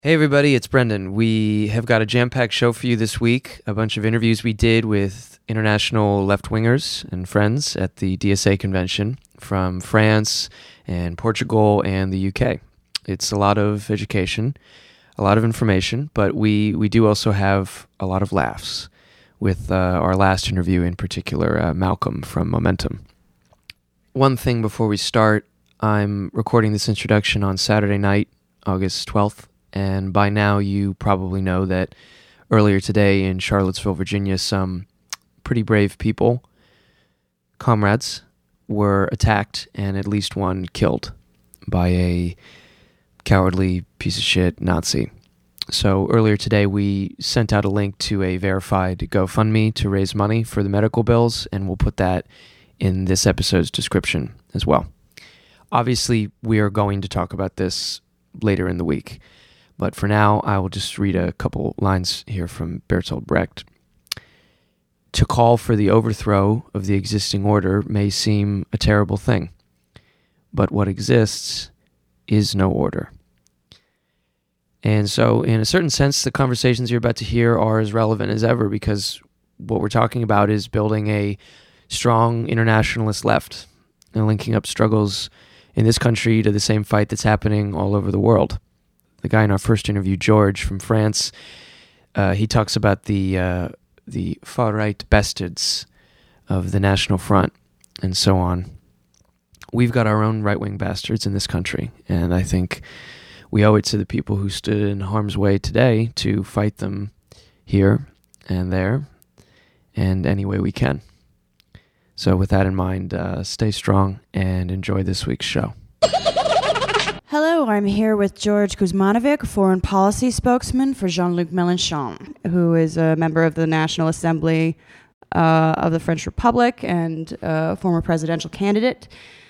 Hey everybody, it's Brendan. We have got a jam-packed show for you this week. A bunch of interviews we did with international left-wingers and friends at the DSA convention from France and Portugal and the UK. It's a lot of education, a lot of information, but we do also have a lot of laughs with our last interview, in particular, Malcolm from Momentum. One thing before we start, I'm recording this introduction on Saturday night, August 12th. And by now you probably know that earlier today in Charlottesville, Virginia, some pretty brave people, comrades, were attacked and at least one killed by a cowardly piece of shit Nazi. So earlier today we sent out a link to a verified GoFundMe to raise money for the medical bills, and we'll put that in this episode's description as well. Obviously, we are going to talk about this later in the week. But for now, I will just read a couple lines here from Bertolt Brecht. To call for the overthrow of the existing order may seem a terrible thing, but what exists is no order. And so, in a certain sense, the conversations you're about to hear are as relevant as ever, because what we're talking about is building a strong internationalist left and linking up struggles in this country to the same fight that's happening all over the world. The guy in our first interview, George from France, he talks about the far-right bastards of the National Front and so on. We've got our own right-wing bastards in this country, and I think we owe it to the people who stood in harm's way today to fight them here and there and any way we can. So with that in mind, stay strong and enjoy this week's show. Hello, I'm here with George Kuzmanovic, foreign policy spokesman for Jean-Luc Mélenchon, who is a member of the National Assembly of the French Republic and former presidential candidate.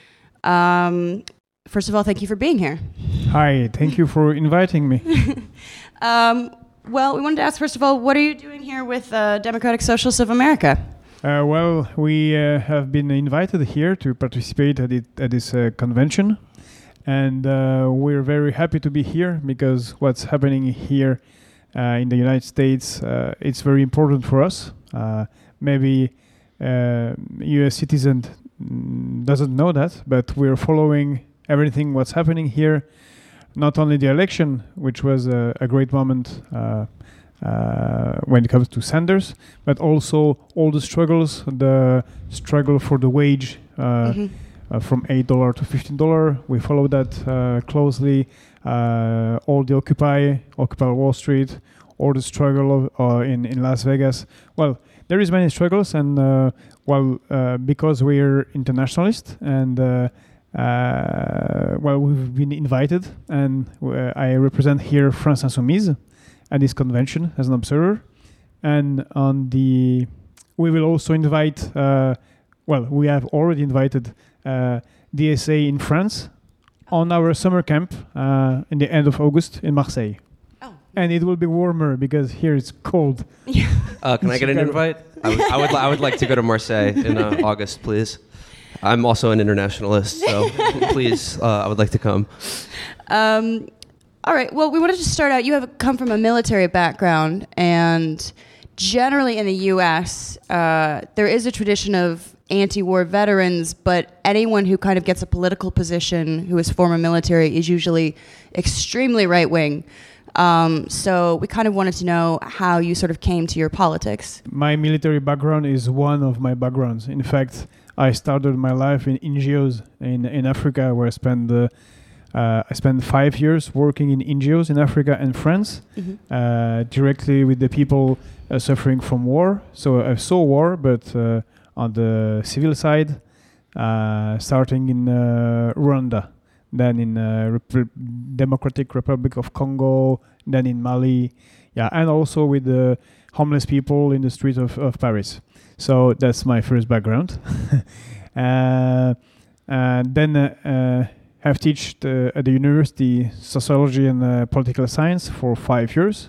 First of all, thank you for being here. Hi, thank you for inviting me. Well, we wanted to ask, first of all, what are you doing here with Democratic Socialists of America? Well, we have been invited here to participate at this convention. And we're very happy to be here because what's happening here in the United States, it's very important for us. Maybe U.S. citizen doesn't know that, but we're following everything what's happening here. Not only the election, which was a great moment when it comes to Sanders, but also all the struggle for the wage. From $8 to $15. We follow that closely. All the Occupy Wall Street, all the struggle in Las Vegas. Well, there is many struggles, and because we're internationalists, and we've been invited, and I represent here France Insoumise at this convention as an observer, and we will also invite. We have already invited DSA in France on our summer camp in the end of August in Marseille. Oh. And it will be warmer because here it's cold. Can I get an invite? I would like to go to Marseille in August, please. I'm also an internationalist, so please, I would like to come. All right. Well, we wanted to start out. You have come from a military background, and generally in the U.S., there is a tradition of anti-war veterans, but anyone who kind of gets a political position who is former military is usually extremely right-wing. So we kind of wanted to know how you sort of came to your politics. My military background is one of my backgrounds. In fact, I started my life in NGOs in Africa, where I spent 5 years working in NGOs in Africa and France, directly with the people suffering from war. So I saw war, but on the civil side, starting in Rwanda, then in Democratic Republic of Congo, then in Mali, and also with the homeless people in the streets of Paris. So that's my first background. And then have taught at the university sociology and political science for 5 years.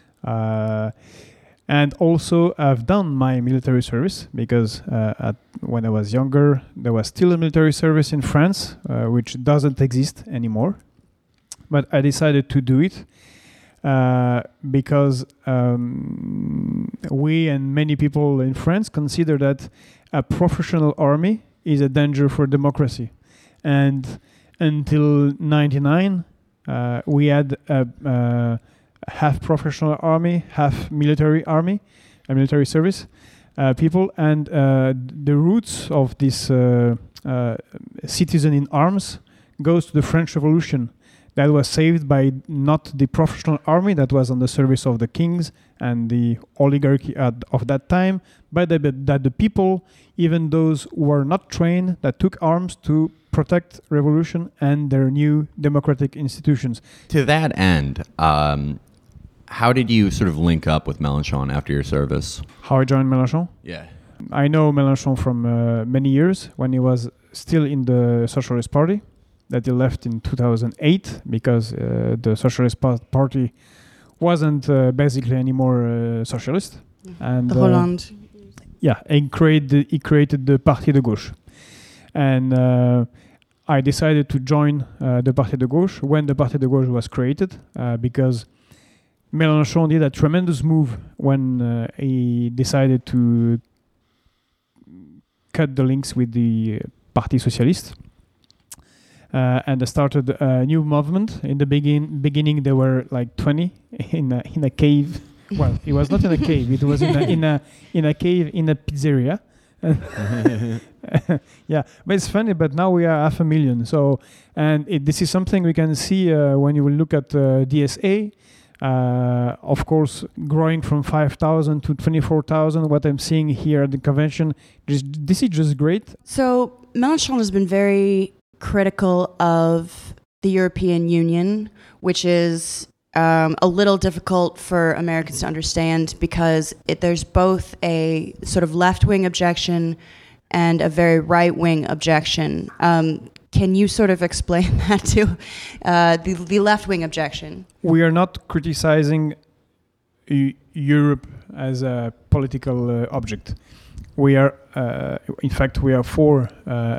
And also I've done my military service because when I was younger, there was still a military service in France, which doesn't exist anymore. But I decided to do it because we and many people in France consider that a professional army is a danger for democracy. And until 1999, we had a half professional army, half military army, a military service people. And the roots of this citizen in arms goes to the French Revolution. That was saved by not the professional army that was on the service of the kings and the oligarchy of that time, but that the people, even those who were not trained, that took arms to protect revolution and their new democratic institutions. To that end, how did you sort of link up with Mélenchon after your service? How I joined Mélenchon? Yeah. I know Mélenchon from many years when he was still in the Socialist Party, that he left in 2008 because the Socialist Party wasn't basically anymore socialist. And Hollande. Yeah, he created the Parti de Gauche. And I decided to join the Parti de Gauche when the Parti de Gauche was created because Mélenchon did a tremendous move when he decided to cut the links with the Parti Socialiste. And they started a new movement. In the beginning, there were like 20 in a cave. Well, it was not in a cave. It was in a cave in a pizzeria. Yeah, but it's funny. But now we are 500,000. So, and this is something we can see when you will look at DSA. Of course, growing from 5,000 to 24,000. What I'm seeing here at the convention, this is just great. So Mélenchon has been very critical of the European Union, which is a little difficult for Americans to understand because there's both a sort of left-wing objection and a very right-wing objection. Can you sort of explain that to the left-wing objection? We are not criticizing Europe as a political object. We are, in fact, we are for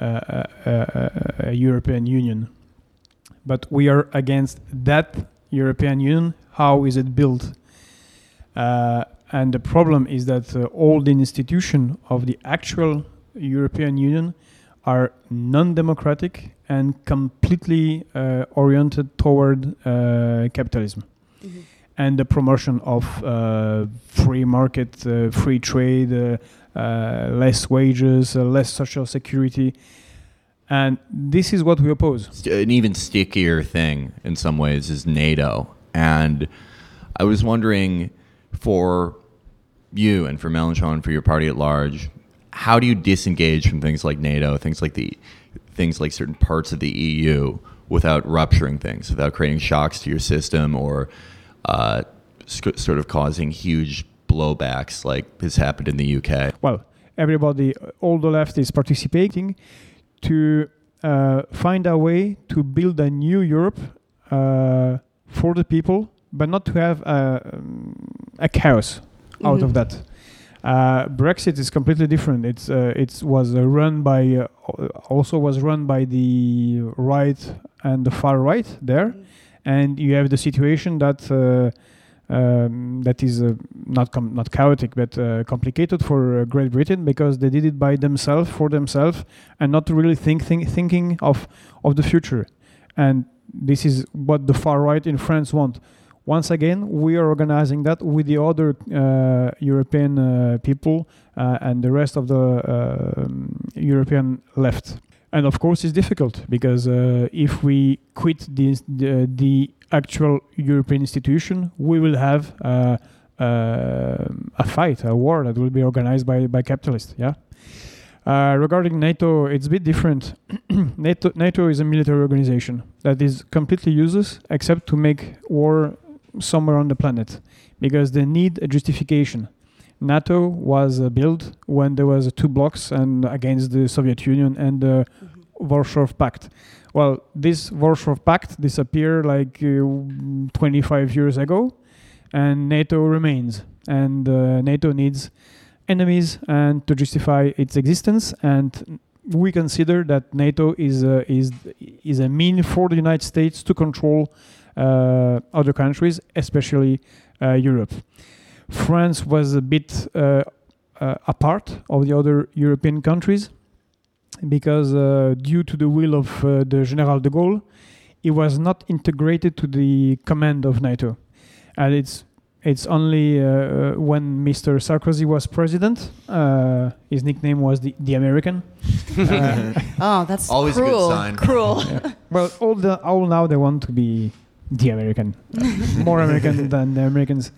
a European Union, but we are against that European Union. How is it built? And the problem is that all the institutions of the actual European Union are non-democratic and completely oriented toward capitalism. Mm-hmm. And the promotion of free market, free trade, less wages, less social security. And this is what we oppose. An even stickier thing in some ways is NATO. And I was wondering, for you and for Mélenchon, for your party at large, how do you disengage from things like NATO, things like certain parts of the EU, without rupturing things, without creating shocks to your system or sort of causing huge blowbacks like has happened in the UK? Well, everybody, all the left is participating to find a way to build a new Europe for the people, but not to have a chaos out of that. Brexit is completely different. It was run by the right and the far right there, and you have the situation that that is not chaotic but complicated for Great Britain because they did it by themselves for themselves and not really thinking of the future. And this is what the far right in France want. Once again, we are organizing that with the other European people and the rest of the European left. And of course, it's difficult because if we quit the actual European institution, we will have a fight, a war that will be organized by capitalists. Yeah. Regarding NATO, it's a bit different. NATO is a military organization that is completely useless except to make war somewhere on the planet because they need a justification. NATO was built when there was two blocks and against the Soviet Union and the Warsaw Pact. Well, this Warsaw Pact disappeared like 25 years ago, and NATO remains. And NATO needs enemies and to justify its existence. And we consider that NATO is a mean for the United States to control other countries, especially Europe. France was a bit apart of the other European countries because due to the will of the General de Gaulle, it was not integrated to the command of NATO. And it's only when Mr. Sarkozy was president, his nickname was the American. Oh, that's always cruel. a good sign. Cruel. Yeah. Well, all now they want to be the American, more American than the Americans.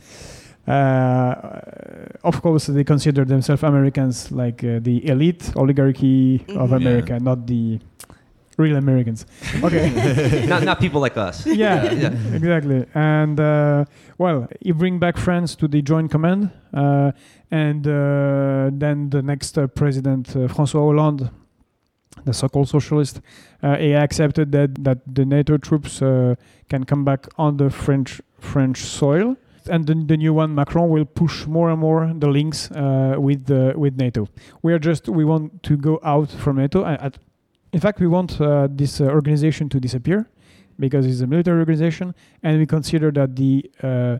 Of course, they consider themselves Americans, like the elite oligarchy of America, not the real Americans. Okay. not people like us. Yeah, exactly. And you bring back France to the Joint Command, and then the next president, François Hollande, the so-called socialist, he accepted that the NATO troops can come back on the French soil. And the new one, Macron, will push more and more the links with NATO. We want to go out from NATO. In fact, we want this organization to disappear because it's a military organization, and we consider that the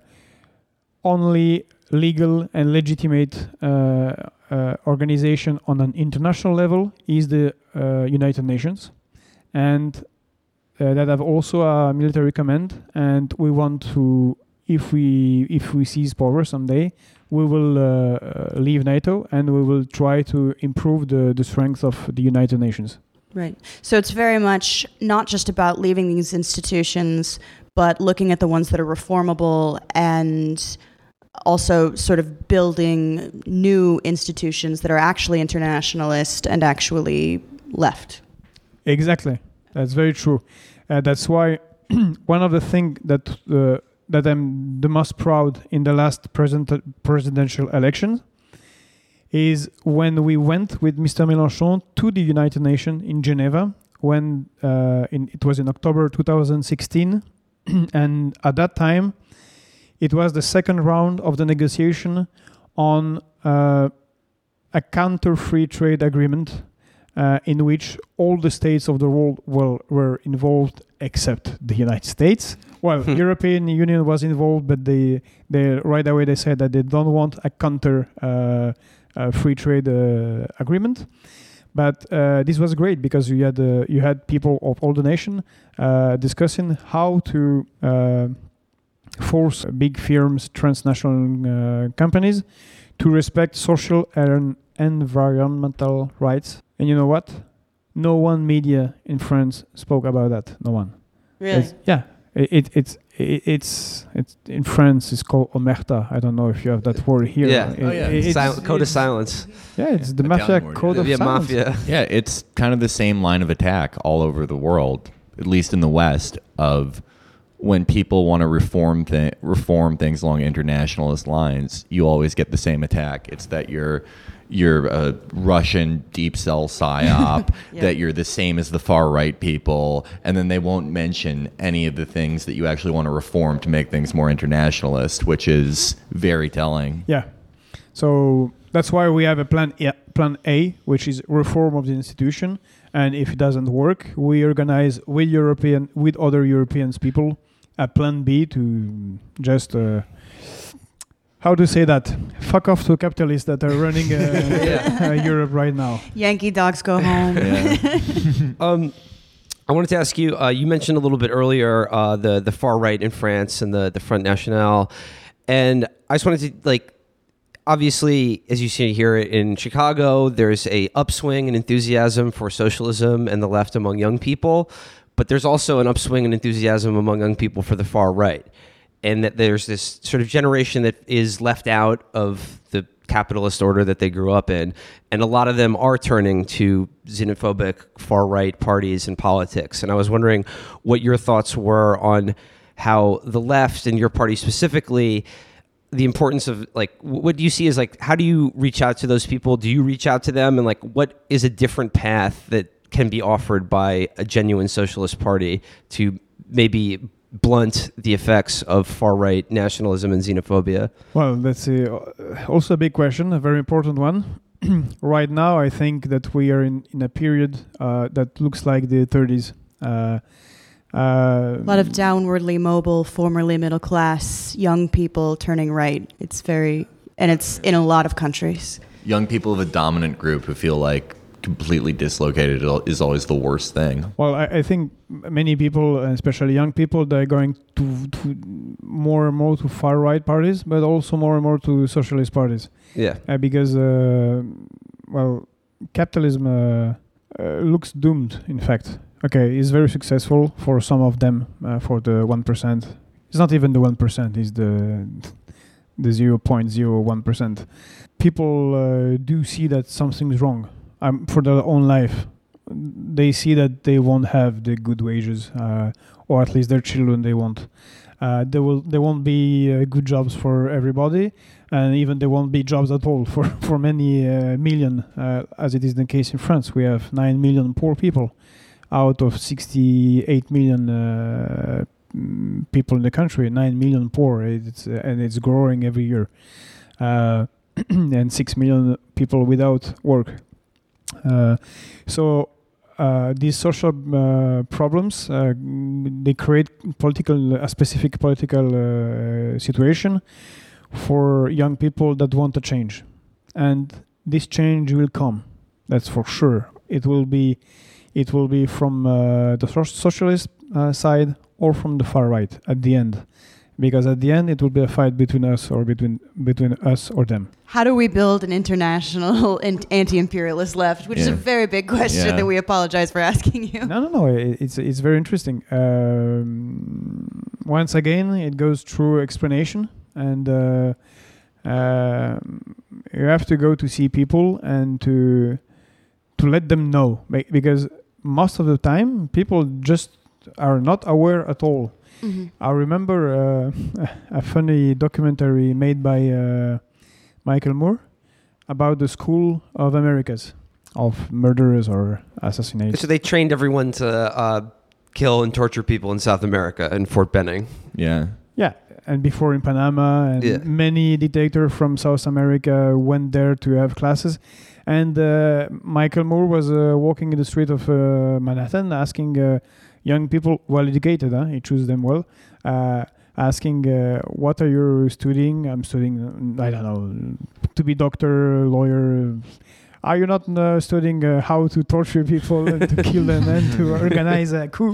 only legal and legitimate organization on an international level is the United Nations, and that have also a military command. And we want to, if we seize power someday, we will leave NATO and we will try to improve the strength of the United Nations. Right. So it's very much not just about leaving these institutions, but looking at the ones that are reformable and also sort of building new institutions that are actually internationalist and actually left. Exactly. That's very true. That's why one of the things that I'm the most proud in the last presidential election is when we went with Mr. Mélenchon to the United Nations in Geneva, when it was in October 2016, and at that time it was the second round of the negotiation on a counter-free trade agreement in which all the states of the world were involved except the United States. Well, European Union was involved, but they right away they said that they don't want a counter free trade agreement. But this was great because you had people of all the nation discussing how to force big firms, transnational companies, to respect social and environmental rights. And you know what? No one media in France spoke about that. No one. Really? It's in France. It's called omerta. I don't know if you have that word here. Yeah. Code of silence. Yeah, it's the Italian mafia word, code of silence. Mafia. Yeah, it's kind of the same line of attack all over the world, at least in the West, of when people want to reform things along internationalist lines, you always get the same attack. It's that you're a Russian deep cell psyop, that you're the same as the far right people, and then they won't mention any of the things that you actually want to reform to make things more internationalist, which is very telling. Yeah. So that's why we have a plan A, which is reform of the institution. And if it doesn't work, we organize with other Europeans people a plan B to just how to say that? Fuck off to capitalists that are running Europe right now. Yankee dogs go home. I wanted to ask you, you mentioned a little bit earlier the far right in France and the Front National. And I just wanted to, obviously, as you see here in Chicago, there's a upswing in enthusiasm for socialism and the left among young people. But there's also an upswing in enthusiasm among young people for the far right. And that there's this sort of generation that is left out of the capitalist order that they grew up in. And a lot of them are turning to xenophobic far-right parties and politics. And I was wondering what your thoughts were on how the left and your party specifically, the importance of, what do you see as, how do you reach out to those people? Do you reach out to them? And, what is a different path that can be offered by a genuine socialist party to maybe blunt the effects of far-right nationalism and xenophobia? Well, that's also a big question, a very important one. Right now, I think that we are in a period that looks like the 30s. A lot of downwardly mobile, formerly middle class young people turning right. It's in a lot of countries. Young people of a dominant group who feel like completely dislocated is always the worst thing. Well, I think many people, especially young people, they're going to more and more to far right parties, but also more and more to socialist parties. Yeah. Because capitalism looks doomed. In fact, it's very successful for some of them. For the 1%, it's not even the 1%. It's the 0.01%. People do see that something's wrong. For their own life, they see that they won't have the good wages, or at least their children they won't. There won't be good jobs for everybody, and even there won't be jobs at all for many million, as it is the case in France. We have 9 million poor people out of 68 million people in the country. 9 million poor, and it's growing every year, and 6 million people without work. So these social problems they create a specific political situation for young people that want to change, and this change will come. That's for sure. It will be from the socialist side or from the far right at the end. Because at the end, it will be a fight between us or between us or them. How do we build an international anti-imperialist left? Which is a very big question that we apologize for asking you. No. It's very interesting. Once again, it goes through explanation, and you have to go to see people and to let them know, because most of the time people just are not aware at all. Mm-hmm. I remember a funny documentary made by Michael Moore about the School of Americas, of murderers or assassinations. So they trained everyone to kill and torture people in South America and Fort Benning. Yeah, and before in Panama, and many dictators from South America went there to have classes. And Michael Moore was walking in the street of Manhattan asking young people, well-educated, he chose them well, asking, what are you studying? I'm studying, I don't know, to be doctor, lawyer. Are you not studying how to torture people and to kill them and to organize a coup?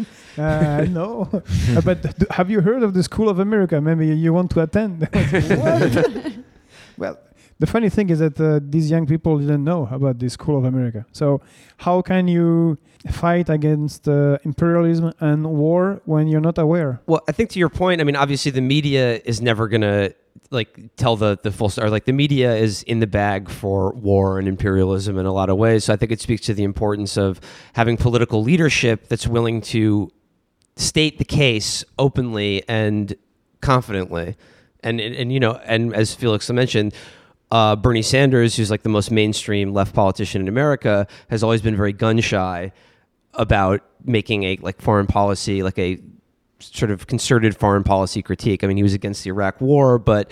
No. But have you heard of the School of America? Maybe you want to attend. What? Well, the funny thing is that these young people didn't know about the School of America. So how can you fight against imperialism and war when you're not aware? Well, I think to your point, I mean, obviously the media is never going to tell the full story. Like, the media is in the bag for war and imperialism in a lot of ways. So I think it speaks to the importance of having political leadership that's willing to state the case openly and confidently. And as Felix mentioned, Bernie Sanders, who's like the most mainstream left politician in America, has always been very gun shy about making a foreign policy, like a sort of concerted foreign policy critique. I mean, he was against the Iraq War, but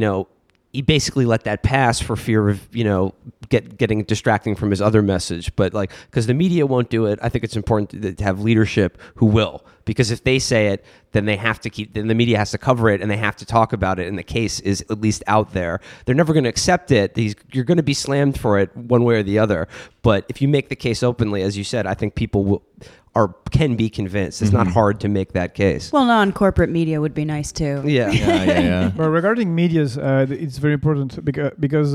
he basically let that pass for fear of getting distracting from his other message. But because the media won't do it, I think it's important to have leadership who will. Because if they say it, then then the media has to cover it and they have to talk about it, and the case is at least out there. They're never going to accept it. You're going to be slammed for it one way or the other. But if you make the case openly, as you said, I think people can be convinced. It's not hard to make that case. Well, non-corporate media would be nice too. Yeah. But regarding medias, it's very important because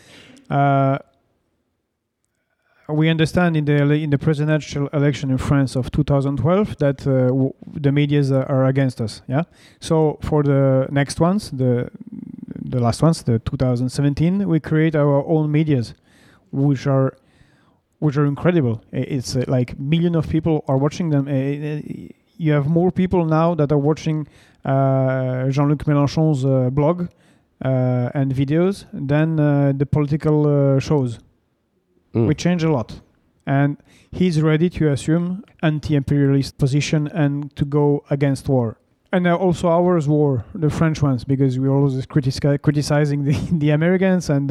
we understand in the presidential election in France of 2012 that the medias are against us. Yeah. So for the next ones, the last ones, the 2017, we create our own medias, which are incredible. It's like millions of people are watching them. You have more people now that are watching Jean-Luc Mélenchon's blog and videos than the political shows. We change a lot. And he's ready to assume anti-imperialist position and to go against war. And also ours war, the French ones, because we're always criticizing the Americans and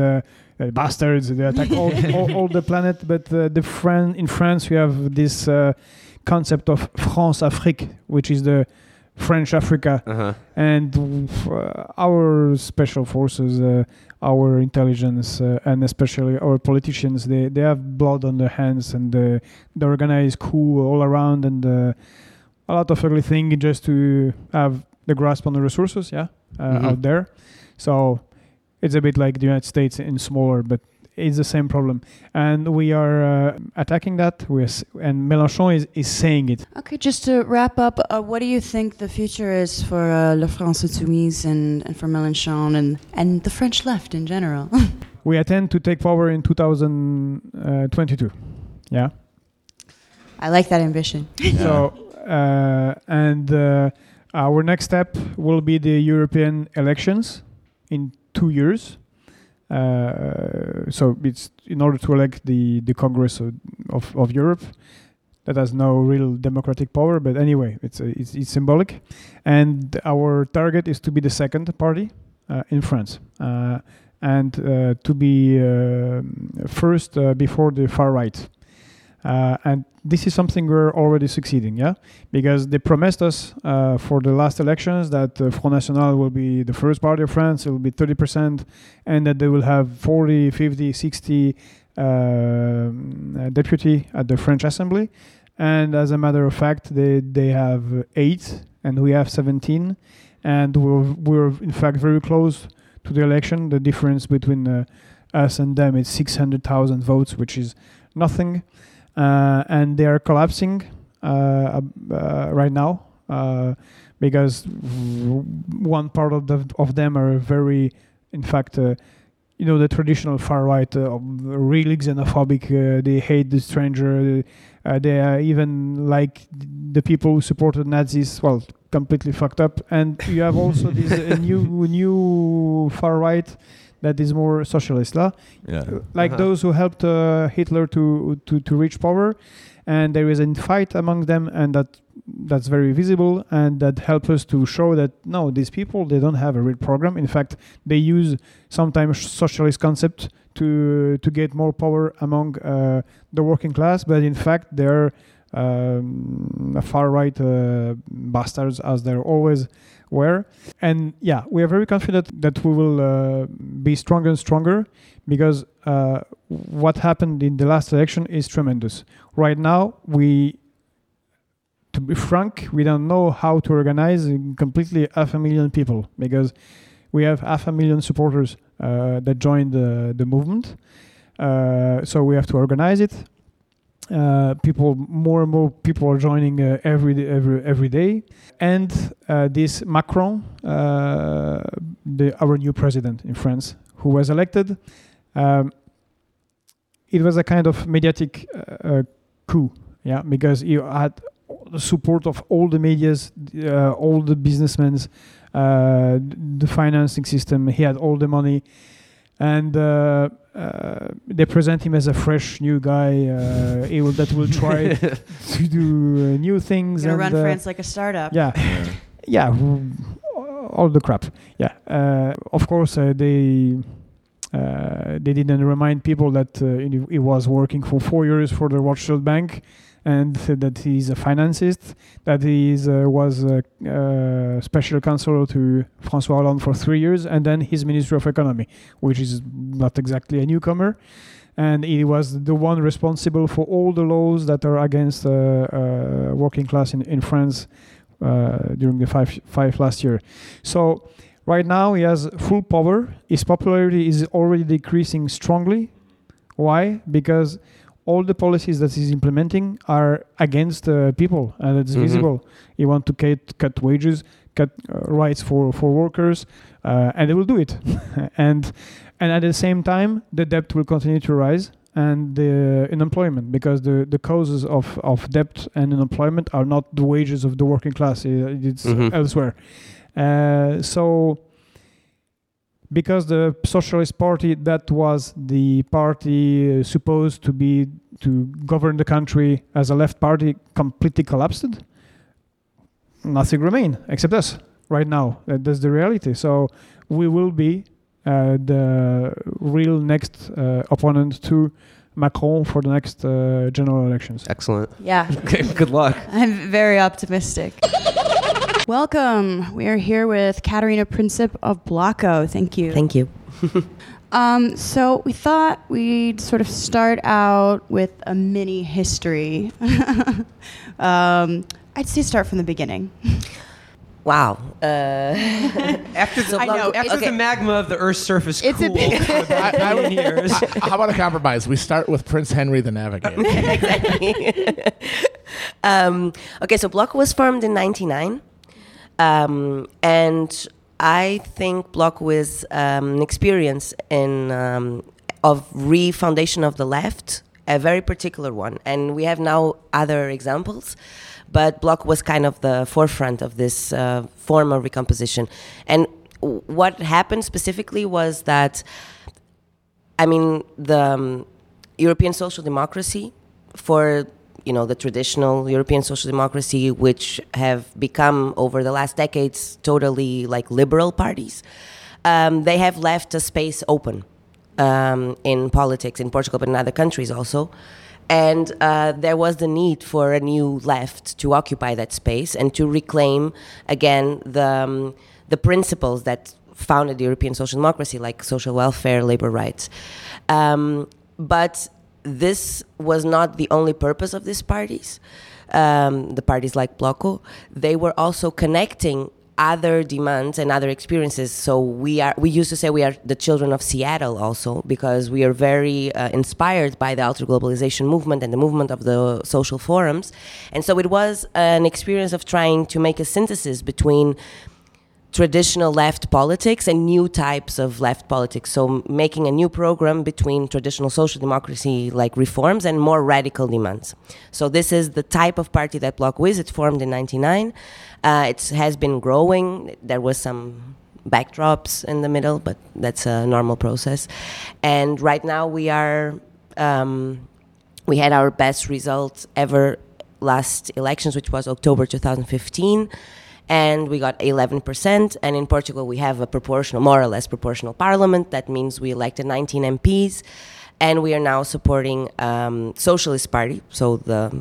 bastards, they attack all the planet. But in France, we have this concept of France-Afrique, which is the French Africa. And our special forces, our intelligence, and especially our politicians, they have blood on their hands, and they organize coup all around, and a lot of ugly thing just to have the grasp on the resources, out there. So it's a bit like the United States in smaller, but it's the same problem. And we are attacking that, and Mélenchon is saying it. Okay, just to wrap up, what do you think the future is for La France Insoumise and for Mélenchon and the French left in general? We intend to take power in 2022. Yeah. I like that ambition. So, our next step will be the European elections in 2 years. So it's in order to elect the Congress of Europe that has no real democratic power, but anyway, it's symbolic. And our target is to be the second party in France, and to be first before the far right. And this is something we're already succeeding, because they promised us for the last elections that Front National will be the first party of France, it will be 30%, and that they will have 40, 50, 60 deputy at the French Assembly. And as a matter of fact, they have 8, and we have 17, and we're in fact very close to the election. The difference between us and them is 600,000 votes, which is nothing. And they are collapsing right now because one part of them are very, in fact, the traditional far right, really xenophobic. They hate the stranger. They are even like the people who supported Nazis. Well, completely fucked up. And you have also this new far right that is more socialist, those who helped Hitler to reach power, and there is a fight among them, and that's very visible, and that helps us to show that no, these people, they don't have a real program. In fact, they use sometimes socialist concept to get more power among the working class, but in fact they're far right bastards, as they're always were. And we are very confident that we will be stronger and stronger, because what happened in the last election is tremendous. Right now, to be frank, we don't know how to organize completely 500,000 people, because we have 500,000 supporters that joined the movement. So we have to organize it. More and more people are joining every day, and this Macron, our new president in France, who was elected, it was a kind of mediatic coup, because he had the support of all the medias, all the businessmen, the financing system. He had all the money, and they present him as a fresh new guy that will try to do new things. Gonna and run France like a startup. All the crap. Of course, they didn't remind people that he was working for 4 years for the Rothschild Bank, and that he's a financist, that he was a special counselor to François Hollande for 3 years, and then his Minister of Economy, which is not exactly a newcomer. And he was the one responsible for all the laws that are against working class in France during the five last year. So right now he has full power. His popularity is already decreasing strongly. Why? Because all the policies that he's implementing are against people, and it's visible. He wants to cut wages, cut rights for workers, and they will do it. and at the same time, the debt will continue to rise, and the unemployment, because the causes of debt and unemployment are not the wages of the working class. It's elsewhere. So because the Socialist Party, that was the party supposed to govern the country as a left party, completely collapsed, nothing remained except us right now. That's the reality. So we will be the real next opponent to Macron for the next general elections. Excellent. Yeah. Good luck. I'm very optimistic. Welcome. We are here with Katerina Princip of Blocko. Thank you. Thank you. So we thought we'd sort of start out with a mini history. I'd say start from the beginning. Wow. After the, I know, after okay. the magma of the Earth's surface It's a cooled big- for about a billion years. How about a compromise? We start with Prince Henry the Navigator. Okay, so Blocko was formed in 1999. And I think Blocko is an experience of re-foundation of the left, a very particular one. And we have now other examples, but Blocko was kind of the forefront of this form of recomposition. And what happened specifically was that, I mean, the European social democracy for the traditional European social democracy, which have become over the last decades totally like liberal parties, they have left a space open in politics in Portugal, but in other countries also. And there was the need for a new left to occupy that space and to reclaim again the principles that founded European social democracy, like social welfare, labor rights. But this was not the only purpose of these parties. The parties like Blocko, they were also connecting other demands and other experiences. So we used to say we are the children of Seattle also, because we are very inspired by the outer globalization movement and the movement of the social forums. And so it was an experience of trying to make a synthesis between traditional left politics and new types of left politics. So making a new program between traditional social democracy like reforms and more radical demands. So this is the type of party that Blocko is. It formed in 1999. It has been growing. There was some backdrops in the middle, but that's a normal process. And right now we are, we had our best results ever last elections, which was October 2015. And we got 11%. And in Portugal, we have a proportional, more or less proportional parliament. That means we elected 19 MPs. And we are now supporting Socialist Party, so the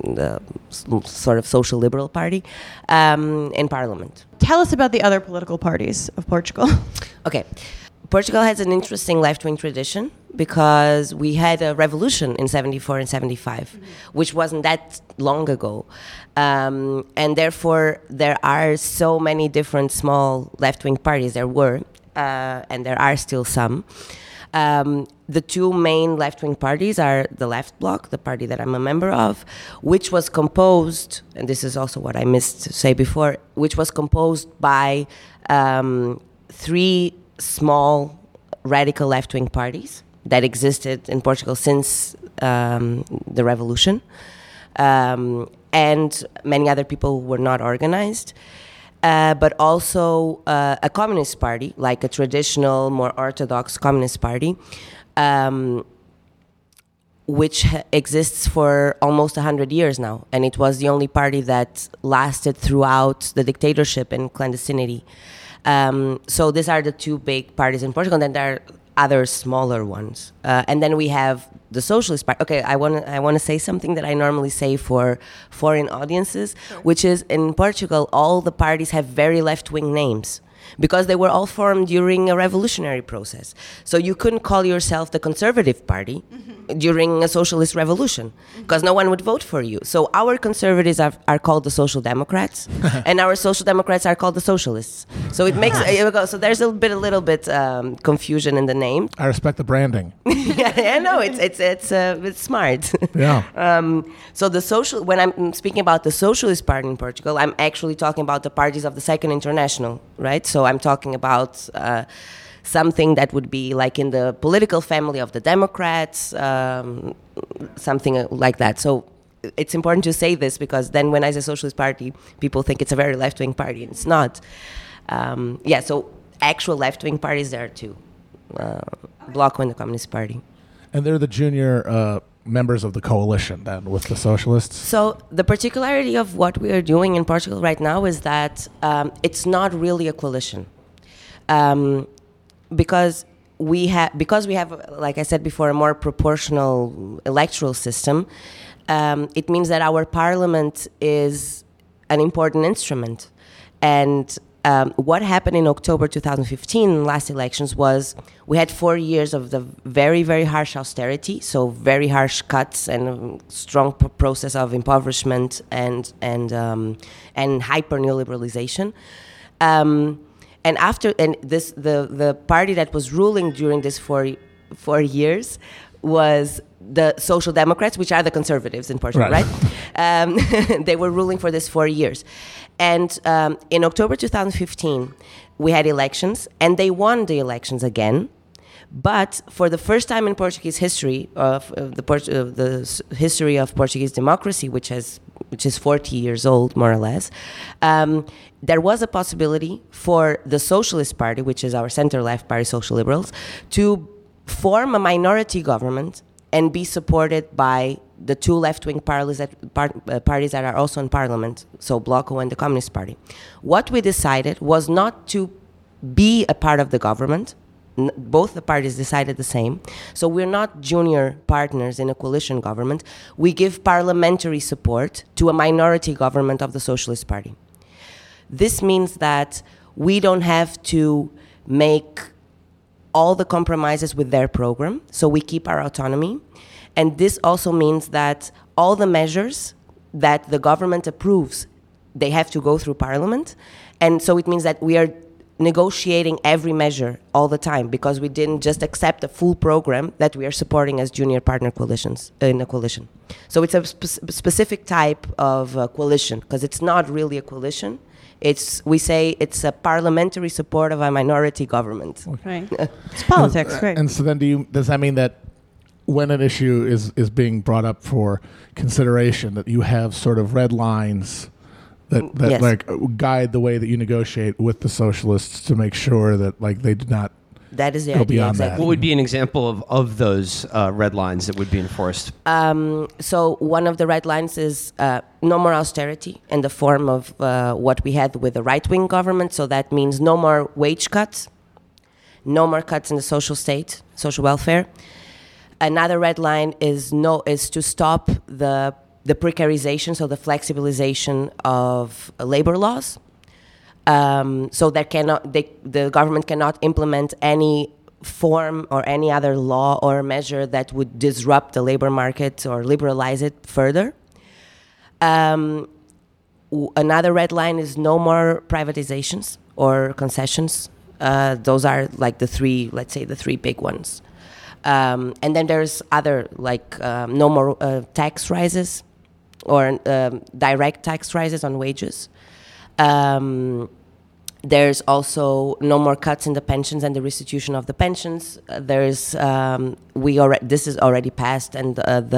sort of social liberal party, in parliament. Tell us about the other political parties of Portugal. Okay. Portugal has an interesting left-wing tradition because we had a revolution in 74 and 75, which wasn't that long ago. And therefore, there are so many different small left-wing parties. There were, and there are still some. The two main left-wing parties are the Left Bloc, the party that I'm a member of, which was composed, and this is also what I missed to say before, which was composed by three small radical left-wing parties that existed in Portugal since the revolution, and many other people were not organized, but also a communist party, like a traditional, more orthodox communist party, which exists for almost 100 years now, and it was the only party that lasted throughout the dictatorship and clandestinity. So these are the two big parties in Portugal, and then there are other smaller ones. And then we have the Socialist Party. Okay, I want to say something that I normally say for foreign audiences, which is in Portugal, all the parties have very left-wing names, because they were all formed during a revolutionary process. So you couldn't call yourself the Conservative Party during a socialist revolution, because no one would vote for you. So our conservatives are called the Social Democrats, and our Social Democrats are called the Socialists. So it makes so there's a little bit confusion in the name. I respect the branding. Yeah, no, it's smart. Yeah. So when I'm speaking about the Socialist Party in Portugal, I'm actually talking about the parties of the Second International, right? So I'm talking about something that would be like in the political family of the Democrats, something like that. So it's important to say this, because then when I say Socialist Party, people think it's a very left-wing party, and it's not. So actual left-wing parties there are two, Blocko and the Communist Party. And they're the junior members of the coalition then with the socialists? So the particularity of what we are doing in Portugal right now is that it's not really a coalition. Because because we have, like I said before, a more proportional electoral system. It means that our parliament is an important instrument. And what happened in October 2015, last elections, was we had 4 years of the very, very harsh austerity, so very harsh cuts and a strong process of impoverishment and hyper neoliberalization. And the party that was ruling during this 4 years was the Social Democrats, which are the conservatives in Portugal, right? They were ruling for this 4 years. And in October 2015, we had elections, and they won the elections again. But for the first time in Portuguese history, of the history of Portuguese democracy, which is 40 years old, more or less, there was a possibility for the Socialist Party, which is our center-left party, Social Liberals, to form a minority government and be supported by the two left-wing parties that are also in parliament, so Bloco and the Communist Party. What we decided was not to be a part of the government. Both the parties decided the same. So we're not junior partners in a coalition government. We give parliamentary support to a minority government of the Socialist Party. This means that we don't have to make all the compromises with their program, so we keep our autonomy. And this also means that all the measures that the government approves, they have to go through parliament. And so it means that we are negotiating every measure all the time, because we didn't just accept a full program that we are supporting as junior partner coalitions in a coalition. So it's a specific type of coalition, because it's not really a coalition. We say it's a parliamentary support of a minority government. Right. It's politics, right? And so then does that mean that when an issue is being brought up for consideration, that you have sort of red lines that yes, like guide the way that you negotiate with the socialists to make sure that like they do not that is the go idea, beyond exactly. that? What would be an example of those red lines that would be enforced? So one of the red lines is no more austerity in the form of what we had with the right-wing government. So that means no more wage cuts, no more cuts in the social state, social welfare. Another red line is to stop the precarization, so the flexibilization of labor laws. So the government cannot implement any form or any other law or measure that would disrupt the labor market or liberalize it further. Another red line is no more privatizations or concessions. Those are like the three big ones. And then there's other, like no more tax rises or direct tax rises on wages. There's also no more cuts in the pensions and the restitution of the pensions. This is already passed, and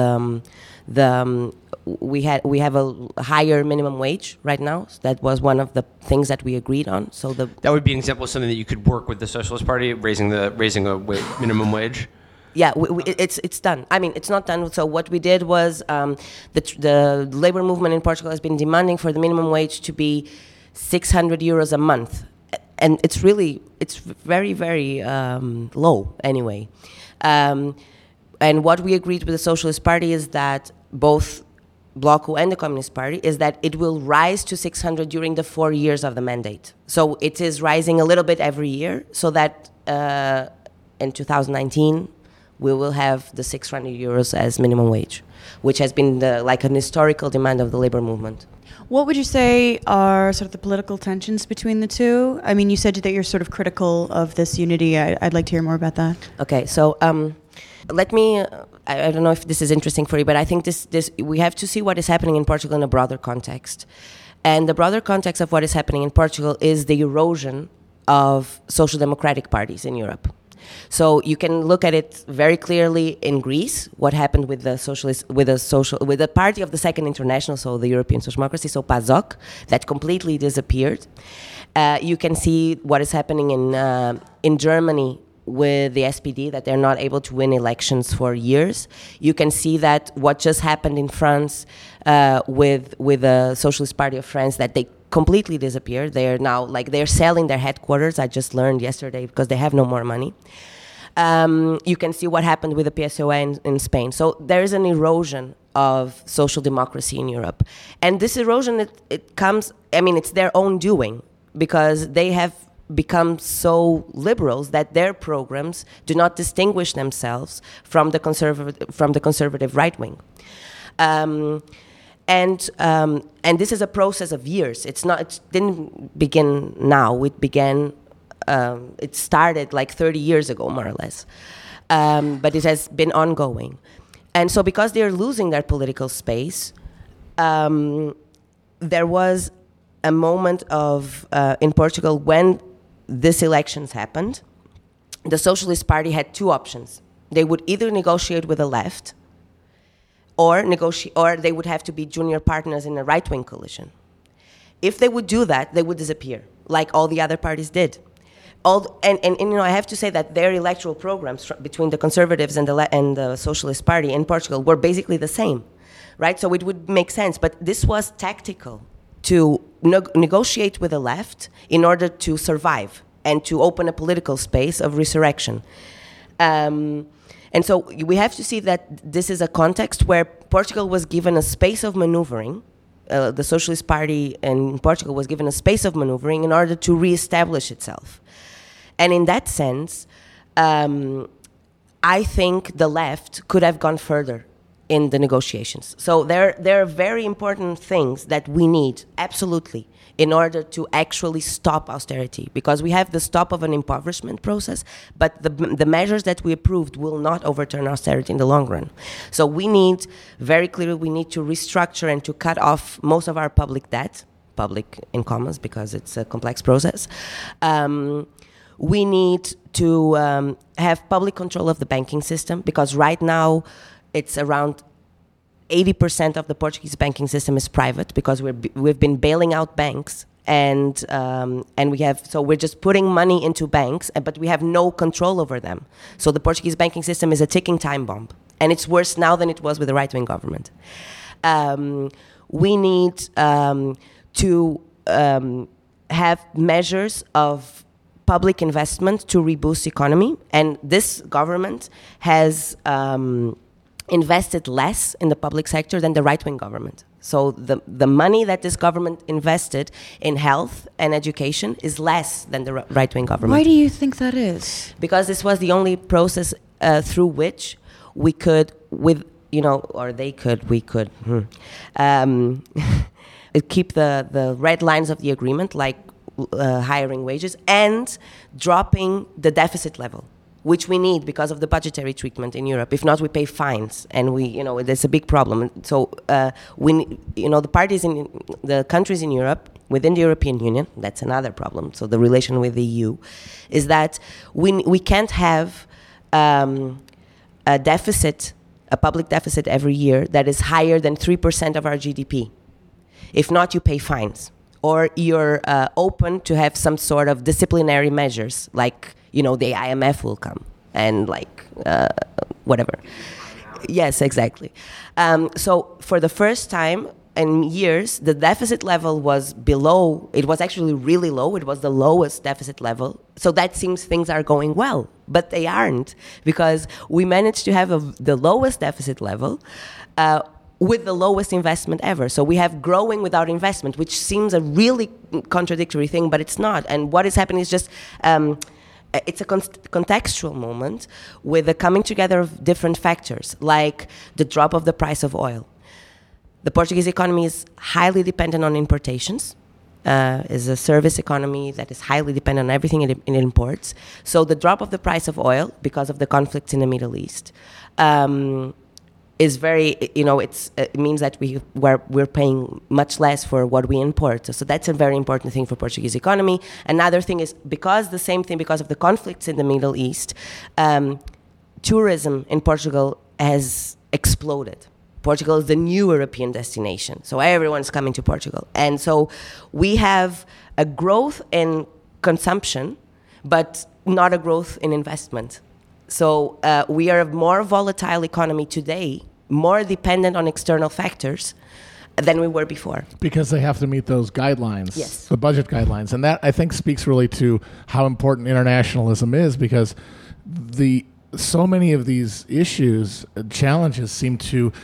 we have a higher minimum wage right now. So that was one of the things that we agreed on. So that would be an example of something that you could work with the Socialist Party, raising a minimum wage. Yeah, it's done. I mean, it's not done. So what we did was the labor movement in Portugal has been demanding for the minimum wage to be 600 euros a month, and it's very, very low anyway. And what we agreed with the Socialist Party is that both Bloco and the Communist Party is that it will rise to 600 during the 4 years of the mandate. So it is rising a little bit every year, so that in 2019 we will have the 600 euros as minimum wage, which has been like an historical demand of the labor movement. What would you say are sort of the political tensions between the two? I mean, you said that you're sort of critical of this unity. I'd like to hear more about that. Okay, so let me. I don't know if this is interesting for you, but I think this we have to see what is happening in Portugal in a broader context, and the broader context of what is happening in Portugal is the erosion of social democratic parties in Europe. So you can look at it very clearly in Greece, what happened with the party of the Second International, so the European Social Democracy, so PASOK, that completely disappeared. You can see what is happening in Germany with the SPD, that they're not able to win elections for years. You can see that what just happened in France with the Socialist Party of France, that they completely disappeared. They are now they're selling their headquarters. I just learned yesterday, because they have no more money. You can see what happened with the PSOE in Spain. So there is an erosion of social democracy in Europe. And this erosion, it comes, it's their own doing, because they have become so liberals that their programs do not distinguish themselves from the conservative right wing. And this is a process of years. It didn't begin now. It started like 30 years ago, more or less. But it has been ongoing. And so because they're losing their political space, there was a moment in Portugal when these elections happened. The Socialist Party had two options. They would either negotiate with the left, or they would have to be junior partners in a right-wing coalition. If they would do that, they would disappear, like all the other parties did. I have to say that their electoral programs between the Conservatives and the Socialist Party in Portugal were basically the same, right? So it would make sense, but this was tactical to negotiate with the left in order to survive and to open a political space of resurrection. And so we have to see that this is a context where Portugal was given a space of maneuvering. The Socialist Party in Portugal was given a space of maneuvering in order to reestablish itself. And in that sense, I think the left could have gone further in the negotiations. So there are very important things that we need, absolutely, in order to actually stop austerity, because we have the stop of an impoverishment process, but the measures that we approved will not overturn austerity in the long run. So we need, very clearly, we need to restructure and to cut off most of our public debt, public in commas, because it's a complex process. We need to have public control of the banking system, because right now it's around 80% of the Portuguese banking system is private, because we've been bailing out banks, and we're just putting money into banks, but we have no control over them. So the Portuguese banking system is a ticking time bomb, and it's worse now than it was with the right-wing government. We need to have measures of public investment to reboost economy, and this government has invested less in the public sector than the right-wing government. So the money that this government invested in health and education is less than the right-wing government. Why do you think that is? Because this was the only process through which we could, keep the red lines of the agreement, like hiring wages and dropping the deficit level, which we need because of the budgetary treatment in Europe. If not, we pay fines, and there's a big problem. So the parties in the countries in Europe, within the European Union, that's another problem. So the relation with the EU is that we can't have a public deficit every year that is higher than 3% of our GDP. If not, you pay fines, or you're open to have some sort of disciplinary measures, like the IMF will come and whatever. Yes, exactly. So for the first time in years, the deficit level was below. It was actually really low. It was the lowest deficit level. So that seems things are going well, but they aren't, because we managed to have the lowest deficit level with the lowest investment ever. So we have growing without investment, which seems a really contradictory thing, but it's not. And what is happening is just it's a contextual moment with the coming together of different factors, like the drop of the price of oil. The Portuguese economy is highly dependent on importations. Is a service economy that is highly dependent on everything it imports. So the drop of the price of oil because of the conflicts in the Middle East is very, it means that we're paying much less for what we import. So that's a very important thing for Portuguese economy. Another thing is because of the conflicts in the Middle East, tourism in Portugal has exploded. Portugal is the new European destination, so everyone's coming to Portugal. And so we have a growth in consumption, but not a growth in investment. So we are a more volatile economy today, more dependent on external factors than we were before. Because they have to meet those guidelines, yes. The budget guidelines. And that, I think, speaks really to how important internationalism is, because so many of these issues, challenges seem to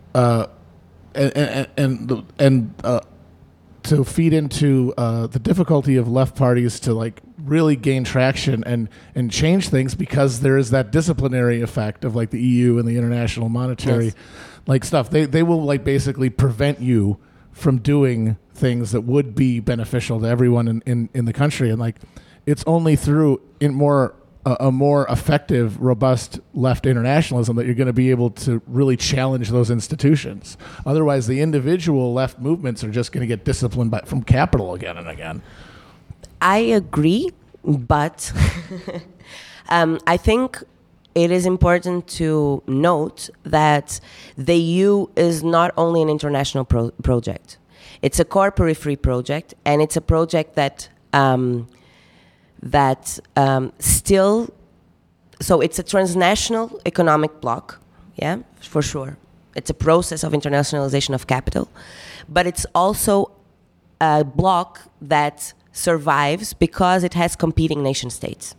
to feed into the difficulty of left parties to like really gain traction and change things, because there is that disciplinary effect of like the EU and the international monetary like stuff. They will like basically prevent you from doing things that would be beneficial to everyone in the country. And like it's only through a more effective, robust left internationalism that you're going to be able to really challenge those institutions. Otherwise, the individual left movements are just going to get disciplined from capital again and again. I agree, but I think it is important to note that the EU is not only an international project. It's a core periphery project, and it's a project that still, so it's a transnational economic bloc, yeah, for sure. It's a process of internationalization of capital, but it's also a bloc that survives because it has competing nation states.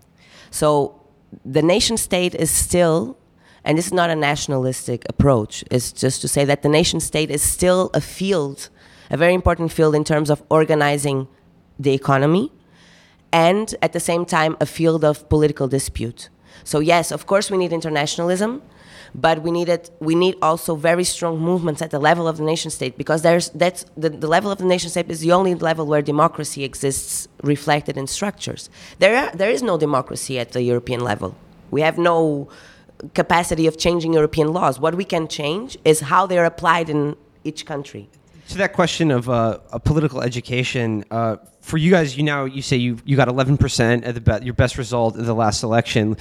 So the nation state is still, and this is not a nationalistic approach, it's just to say that the nation state is still a field, a very important field in terms of organizing the economy, and at the same time a field of political dispute. So yes, of course we need internationalism, but we need also very strong movements at the level of the nation state, because the level of the nation state is the only level where democracy exists reflected in structures. There is no democracy at the European level. We have no capacity of changing European laws. What we can change is how they're applied in each country. To that question of a political education, for you guys, you say you got 11% at your best result in the last election.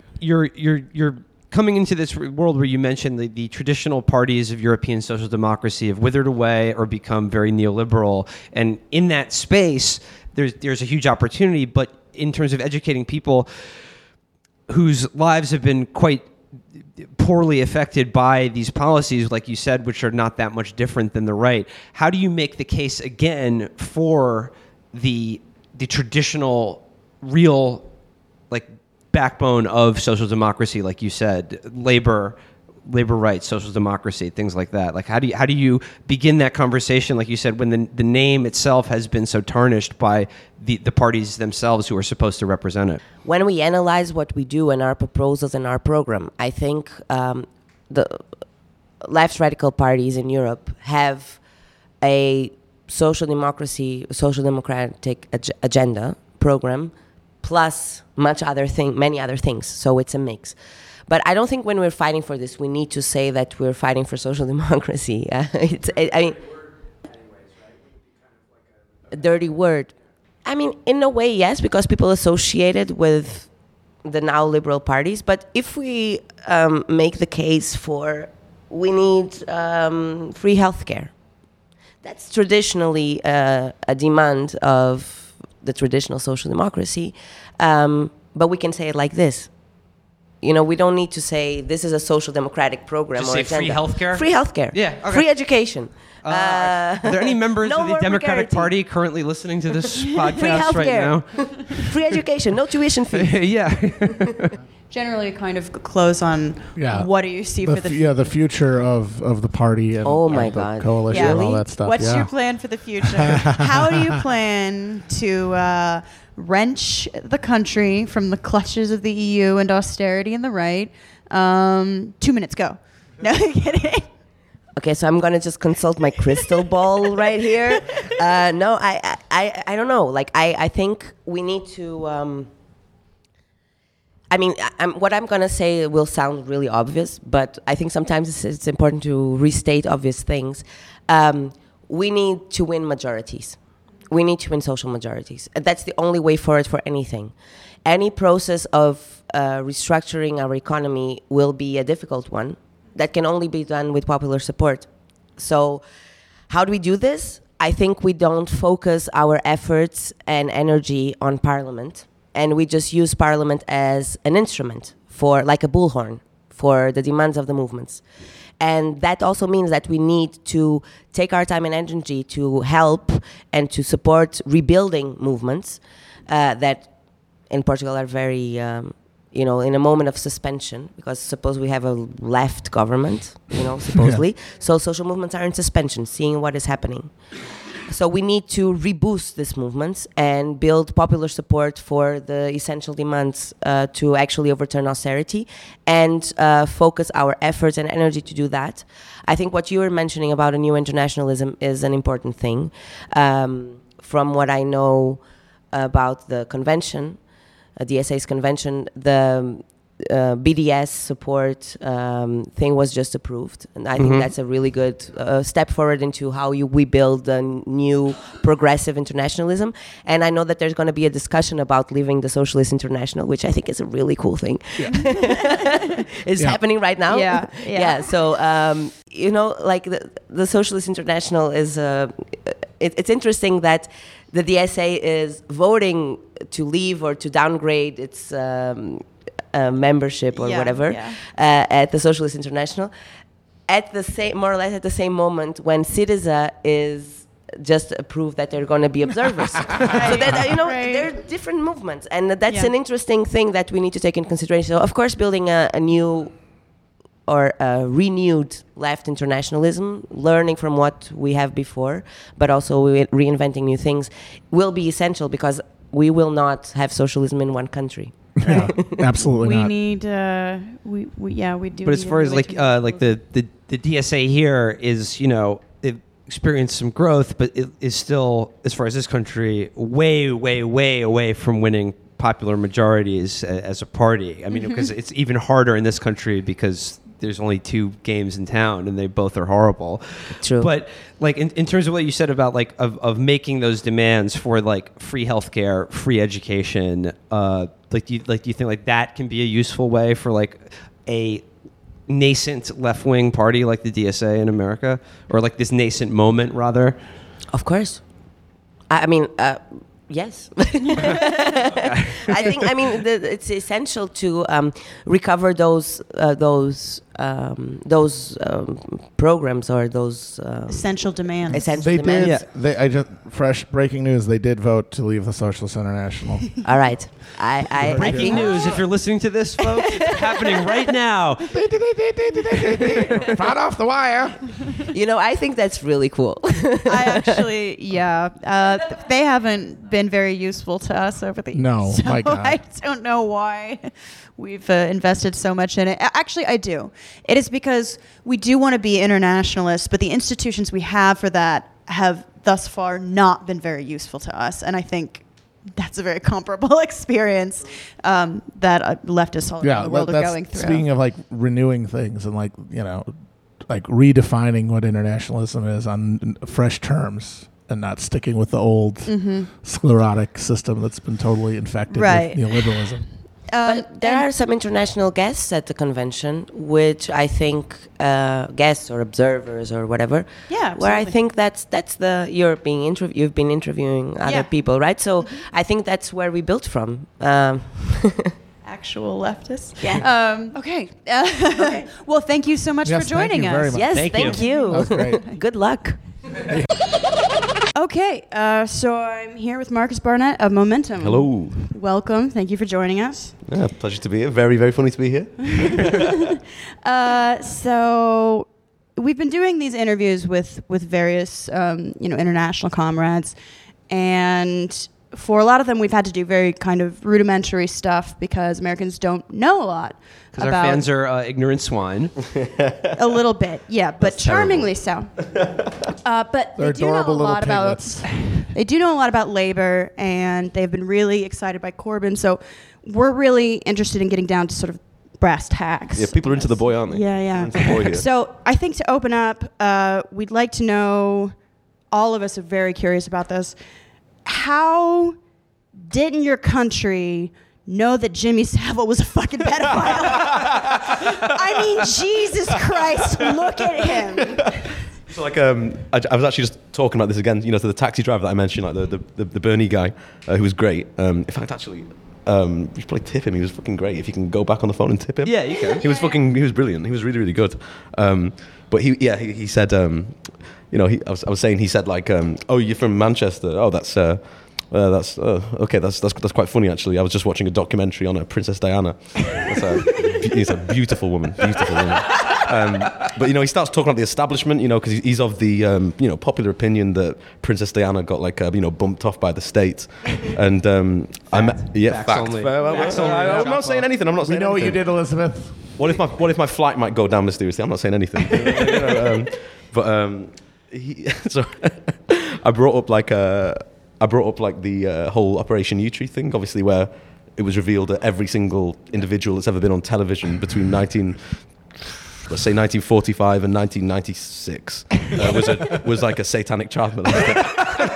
You're coming into this world where you mentioned the traditional parties of European social democracy have withered away or become very neoliberal, and in that space, there's a huge opportunity. But in terms of educating people whose lives have been quite poorly affected by these policies, like you said, which are not that much different than the right, how do you make the case again for the traditional, real, like, backbone of social democracy, like you said, labor rights, social democracy, things like that? Like, how do you begin that conversation, like you said, when the name itself has been so tarnished by the parties themselves who are supposed to represent it? When we analyze what we do and our proposals and our program, I think the left radical parties in Europe have a social democratic agenda program, plus many other things. So it's a mix. But I don't think when we're fighting for this, we need to say that we're fighting for social democracy. A dirty word. I mean, in a way, yes, because people associate it with the now liberal parties. But if we make the case for we need free healthcare, that's traditionally a demand of the traditional social democracy. But we can say it like this. We don't need to say this is a social democratic program. Just or say agenda. free healthcare? Free healthcare. Yeah, okay. Free education. Are there any members no of the Democratic precarity. Party currently listening to this podcast Free right healthcare. now? Free education, no tuition fee. Yeah. Generally, kind of close on what do you see for the future? The future of the party and, Oh my and the God. coalition and all that stuff. What's your plan for the future? How do you plan to wrench the country from the clutches of the EU and austerity and the right? 2 minutes, go. No, kidding. Okay, so I'm gonna just consult my crystal ball right here. No, I don't know. Like I think we need to. What I'm gonna say will sound really obvious, but I think sometimes it's important to restate obvious things. We need to win majorities. We need to win social majorities. That's the only way forward for anything. Any process of restructuring our economy will be a difficult one that can only be done with popular support. So how do we do this? I think we don't focus our efforts and energy on Parliament, and we just use Parliament as an instrument for, like a bullhorn, for the demands of the movements. And that also means that we need to take our time and energy to help and to support rebuilding movements that in Portugal are very in a moment of suspension, because suppose we have a left government, supposedly. So social movements are in suspension, seeing what is happening. So we need to reboost these movements and build popular support for the essential demands to actually overturn austerity, and focus our efforts and energy to do that. I think what you were mentioning about a new internationalism is an important thing. From what I know about the convention, DSA's convention, the BDS support thing was just approved, and I think that's a really good step forward into how we build a new progressive internationalism. And I know that there's going to be a discussion about leaving the Socialist International, which I think is a really cool thing. It's happening right now. Yeah. So like the Socialist International is it's interesting that the DSA is voting to leave or to downgrade its membership or whatever at the Socialist International at the more or less at the same moment when Syriza is just approved that they're going to be observers. So that there are different movements, and that's an interesting thing that we need to take into consideration. So of course, building a new or a renewed left internationalism, learning from what we have before, but also reinventing new things will be essential, because we will not have socialism in one country. Yeah, absolutely not. We need, we do. But as far as the DSA here is, they've experienced some growth, but it is still, as far as this country, way, way, way away from winning popular majorities as a party. I mean, because it's even harder in this country because there's only 2 games in town and they both are horrible. True. But like in terms of what you said about like of making those demands for like free healthcare, free education, do you think like that can be a useful way for like a nascent left-wing party like the DSA in America, or like this nascent moment rather? Of course. I mean, yes. I think. I mean, it's essential to recover those programs or those essential demands. Essential They demands. did. I just fresh breaking news. They did vote to leave the Socialist International. All right. I Breaking think news! If you're listening to this, folks, it's happening right now. Hot off the wire. I think that's really cool. I actually, they haven't been very useful to us over the years. No, so my God. I don't know why we've invested so much in it. Actually, I do. It is because we do want to be internationalists, but the institutions we have for that have thus far not been very useful to us. And I think that's a very comparable experience that leftists all over the world are going through. Speaking of like renewing things and like redefining what internationalism is on fresh terms, and not sticking with the old sclerotic system that's been totally infected with neoliberalism. But there are some international guests at the convention, which I think guests or observers or whatever. Yeah, where I absolutely. think that's you've been interviewing other people, right? So I think that's where we built from. Actual leftists. Yeah. Okay. Well, thank you so much for joining us. Very much. Yes, Thank thank you. you. That was great. Good luck. Okay, so I'm here with Marcus Barnett of Momentum. Hello. Welcome. Thank you for joining us. Yeah, pleasure to be here. Very, very funny to be here. So we've been doing these interviews with various international comrades, and for a lot of them we've had to do very kind of rudimentary stuff because Americans don't know a lot Because about our fans are ignorant swine. a little bit, yeah, but That's terrible. charmingly so. But They're they do know a adorable little lot about piglets. they do know a lot about labor, and they've been really excited by Corbyn. So we're really interested in getting down to sort of brass tacks. Yeah, people are into the boy, aren't they? Yeah. Into the boy here. So I think to open up, we'd like to know, all of us are very curious about this. How didn't your country know that Jimmy Savile was a fucking pedophile? I mean, Jesus Christ, look at him. So like, I was actually just talking about this again, to the taxi driver that I mentioned, like the Bernie guy, who was great. In fact, actually, you should probably tip him. He was fucking great. If you can go back on the phone and tip him. Yeah, you can. He was brilliant. He was really, really good. But he said, I was saying, he said like, oh, you're from Manchester. Oh, that's That's okay. That's quite funny, actually. I was just watching a documentary on Princess Diana. She's a beautiful woman, but he starts talking about the establishment, because he's of the popular opinion that Princess Diana got bumped off by the state, and Facts only. I'm not saying anything. I'm not saying. We know anything. what you did, Elizabeth. What if my flight might go down mysteriously? I'm not saying anything. So I brought up the whole Operation Yewtree thing, obviously, where it was revealed that every single individual that's ever been on television between 1945 and 1996 was like a satanic child molester.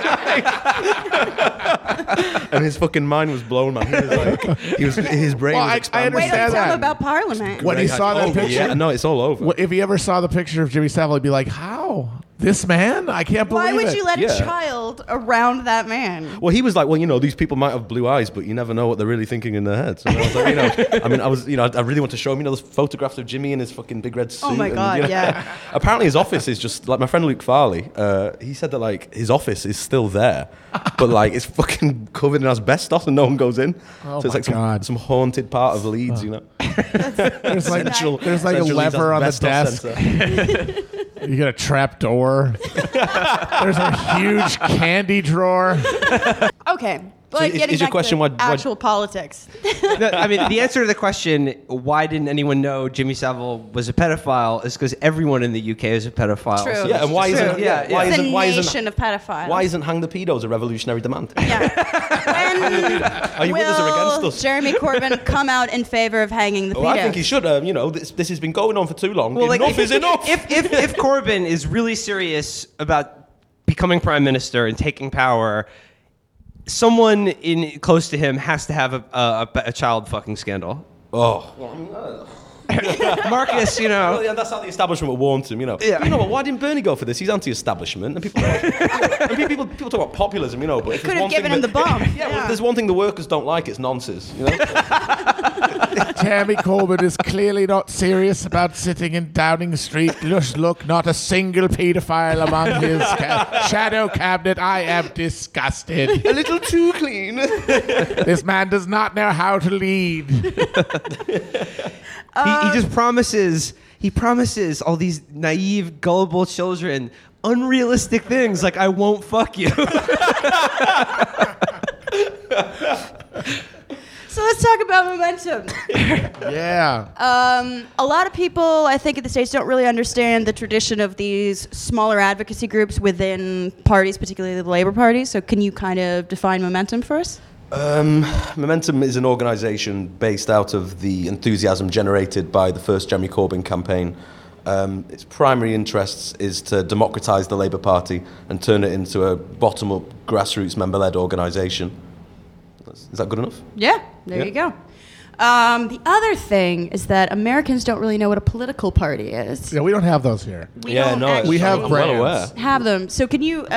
And his fucking mind was blown, man. His brain was expanding. I Wait, understand tell that. him about Parliament. When he saw that picture, Yeah, no, it's all over. if he ever saw the picture of Jimmy Savile, he'd be like, "How? This man? I can't believe it." Why would you let Yeah. a child around that man? Well, he was like, these people might have blue eyes, but you never know what they're really thinking in their heads. And I was like, I really want to show him, those photographs of Jimmy in his fucking big red suit. Oh my God, yeah. Apparently his office is just, like my friend Luke Farley, he said that his office is still there, but it's fucking covered in asbestos and no one goes in. Oh So it's my God. some haunted part of Leeds, There's like a Central lever on the Leeds desk. asbestos center. You got a trap door. There's a huge candy drawer. Okay, but is getting your back question to why- actual politics. No, I mean, the answer to the question, why didn't anyone know Jimmy Savile was a pedophile, is because everyone in the UK is a pedophile. True. So Yeah, and why it's isn't just- why It's a isn't nation of pedophiles. why isn't hang the pedos a revolutionary demand? Yeah. When Are you with us or will against us? Jeremy Corbyn come out in favor of hanging the pedos? Oh, I think he should. This has been going on for too long. Well, Enough is enough. If Corbyn is really serious about becoming prime minister and taking power, someone close to him has to have a child fucking scandal. Marcus, Well, yeah, that's how the establishment would warn to him, Yeah. You know what? Why didn't Bernie go for this? He's anti-establishment, and people talk about populism, But if Could there's have one given thing him the bomb. Yeah, well, if there's one thing the workers don't like, it's nonsense. Jeremy Corbyn is clearly not serious about sitting in Downing Street. Just look, not a single paedophile among his shadow cabinet. I am disgusted. A little too clean. This man does not know how to lead. He just promises. He promises all these naive, gullible children unrealistic things like "I won't fuck you." So let's talk about momentum. Yeah. A lot of people, I think, in the States don't really understand the tradition of these smaller advocacy groups within parties, particularly the Labour Party. So can you kind of define momentum for us? Momentum is an organisation based out of the enthusiasm generated by the first Jeremy Corbyn campaign. Its primary interests is to democratise the Labour Party and turn it into a bottom-up, grassroots, member-led organisation. Is that good enough? Yeah, there you go. The other thing is that Americans don't really know what a political party is. Yeah, we don't have those here. We don't actually We have I'm well aware. brands. have them. So can you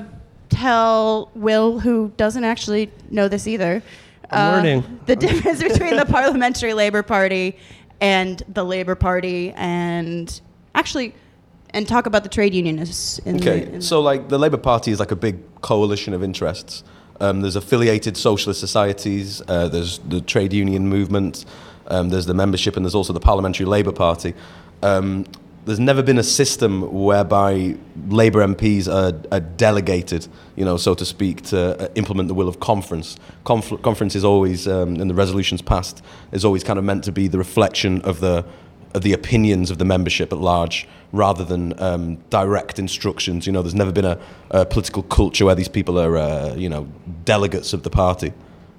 tell Will, who doesn't actually know this either, I'm learning. the difference between the Parliamentary Labour Party and the Labour Party, and talk about the trade unionists. So the Labour Party is like a big coalition of interests. There's affiliated socialist societies, there's the trade union movement, there's the membership, and there's also the Parliamentary Labour Party. There's never been a system whereby Labour MPs are delegated, so to speak, to implement the will of conference. Conference is always, in the resolutions passed, is always kind of meant to be the reflection of the opinions of the membership at large, rather than direct instructions. There's never been a political culture where these people are, delegates of the party.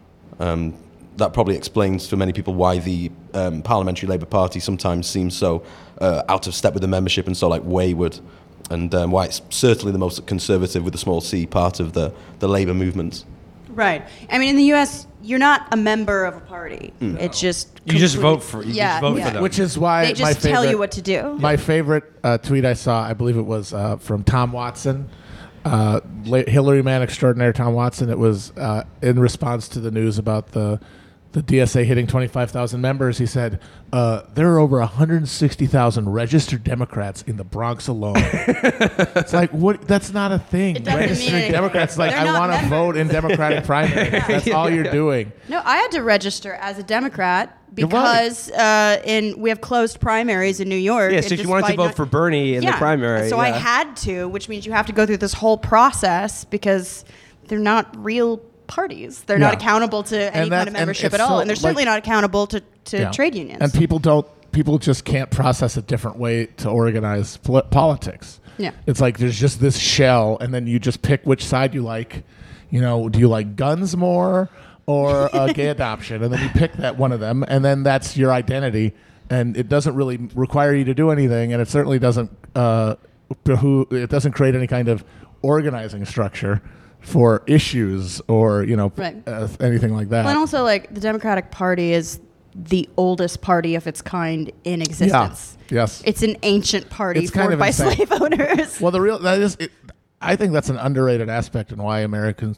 That probably explains for many people why the Parliamentary Labour Party sometimes seems so out of step with the membership and so wayward, and why it's certainly the most conservative, with a small c, part of the Labour movement. Right. I mean, in the U.S., you're not a member of a party. It's just You just complete- vote for. You yeah, just vote yeah. for them. Which is why They just tell you what to do. My favorite tweet I saw, I believe it was from Tom Watson, Hillary man extraordinaire Tom Watson. It was in response to the news about the the DSA hitting 25,000 members, he said, there are over 160,000 registered Democrats in the Bronx alone. It's like, what? That's not a thing. It doesn't mean Registered anything. Democrats, like, They're I not want to members. vote in Democratic primaries. That's all you're doing. No, I had to register as a Democrat You're right. because we have closed primaries in New York. Yeah, so and if you wanted to despite vote not- for Bernie in the primary. So I had to, which means you have to go through this whole process because they're not real parties. They're not Yeah. accountable to any that- kind of and membership it's at all, so, and they're certainly like- not accountable to Yeah. trade unions. And people just can't process a different way to organize politics. Yeah. It's like there's just this shell, and then you just pick which side you like. You know, do you like guns more or gay adoption? And then you pick that one of them, and then that's your identity. And it doesn't really require you to do anything, and it certainly doesn't create any kind of organizing structure for issues or Right. anything like that. Well, and also, like, the Democratic Party is the oldest party of its kind in existence. Yes. It's an ancient party It's kind formed of by insane. slave owners. Well, I think that's an underrated aspect in why American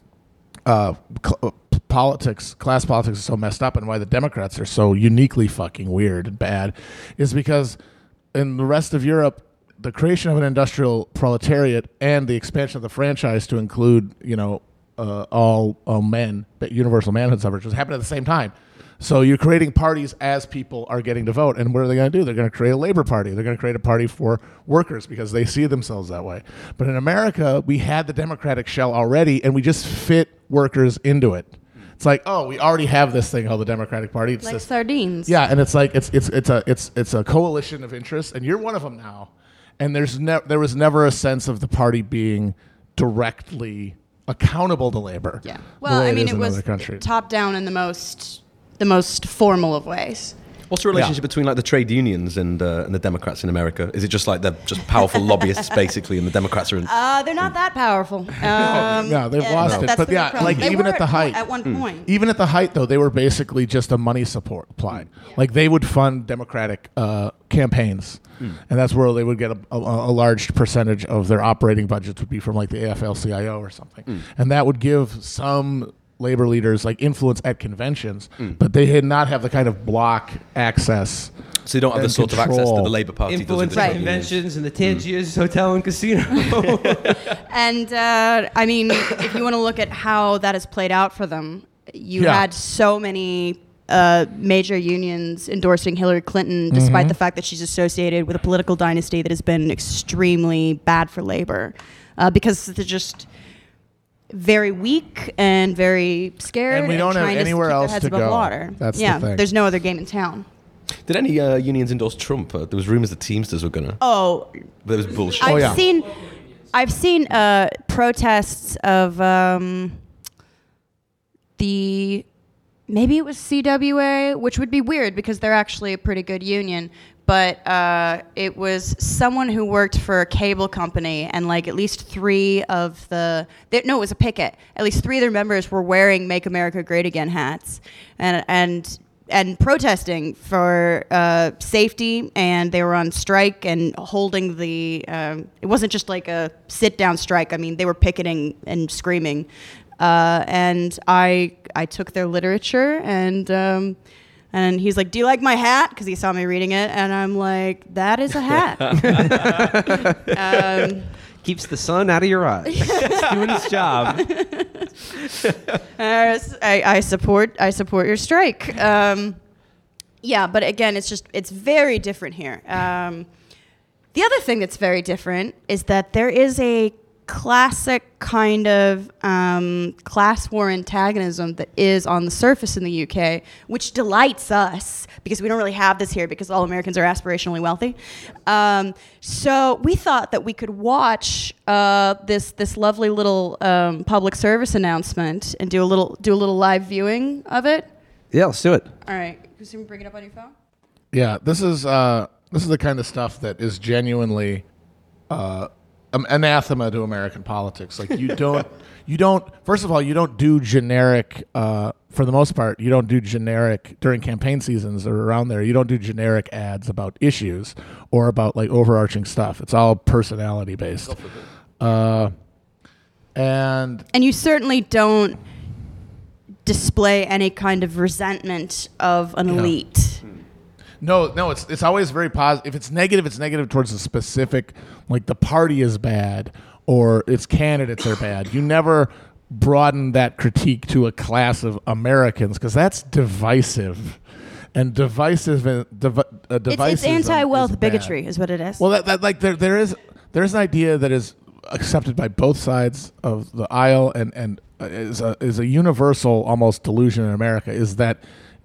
class politics is so messed up, and why the Democrats are so uniquely fucking weird and bad, is because in the rest of Europe, the creation of an industrial proletariat and the expansion of the franchise to include, all men, universal manhood suffrage, happened at the same time. So you're creating parties as people are getting to vote. And what are they going to do? They're going to create a labor party. They're going to create a party for workers because they see themselves that way. But in America, we had the Democratic shell already, and we just fit workers into it. It's like, oh, we already have this thing called the Democratic Party. It's Like this, sardines. yeah, and it's like it's a coalition of interests, and you're one of them now. And there was never a sense of the party being directly accountable to labor. Yeah. the Well, way I mean, is it in was other countries. top down in the most formal of ways. What's the relationship between like the trade unions and the Democrats in America? Is it just like they're just powerful lobbyists basically, and the Democrats are in? They're not that powerful. No, they've lost it. That's But the yeah, problem. like They even were at the height, at one point. even at the height though, they were basically just a money support applied. Like they would fund Democratic campaigns, and that's where they would get a large percentage of their operating budgets would be from like the AFL-CIO or something, and that would give some labor leaders like influence at conventions, but they did not have the kind of block access. So they don't have the and sort of access that control. the Labour Party does. Influence with the Right. trade unions. conventions and the Tangiers Hotel and Casino. And I mean, if you want to look at how that has played out for them, you Yeah. had so many major unions endorsing Hillary Clinton, despite the fact that she's associated with a political dynasty that has been extremely bad for labor, because they're just very weak and very scared, And we don't have trying anywhere keep their else heads to above go. water. That's the yeah, thing. there's no other game in town. Did any unions endorse Trump? There was rumors that Teamsters were gonna. Oh, But it was bullshit. I've seen protests of maybe it was CWA, which would be weird because they're actually a pretty good union. But it was someone who worked for a cable company, and like at least it was a picket. At least 3 of their members were wearing "Make America Great Again" hats, and protesting for safety, and they were on strike and holding the. It wasn't just like a sit-down strike. I mean, they were picketing and screaming, and I took their literature and he's like, "Do you like my hat?" Because he saw me reading it, and I'm like, "That is a hat." Keeps the sun out of your eyes. It's doing its job. I support your strike. Yeah, but again, it's very different here. The other thing that's very different is that there is a classic kind of class war antagonism that is on the surface in the UK, which delights us because we don't really have this here because all Americans are aspirationally wealthy. So we thought that we could watch this lovely little public service announcement and do a little live viewing of it. Yeah, let's do it. All right, can you bring it up on your phone? Yeah, this is the kind of stuff that is genuinely anathema to American politics. Like you don't. First of all, you don't do generic. For the most part, you don't do generic during campaign seasons or around there. You don't do generic ads about issues or about like overarching stuff. It's all personality based. And you certainly don't display any kind of resentment of an elite. No, it's always very positive. If it's negative towards a specific, like the party is bad or its candidates are bad. You never broaden that critique to a class of Americans because that's divisive. And divisive. It's anti-wealth bigotry, is what it is. Well, there is an idea that is accepted by both sides of the aisle, and is a universal almost delusion in America. Is that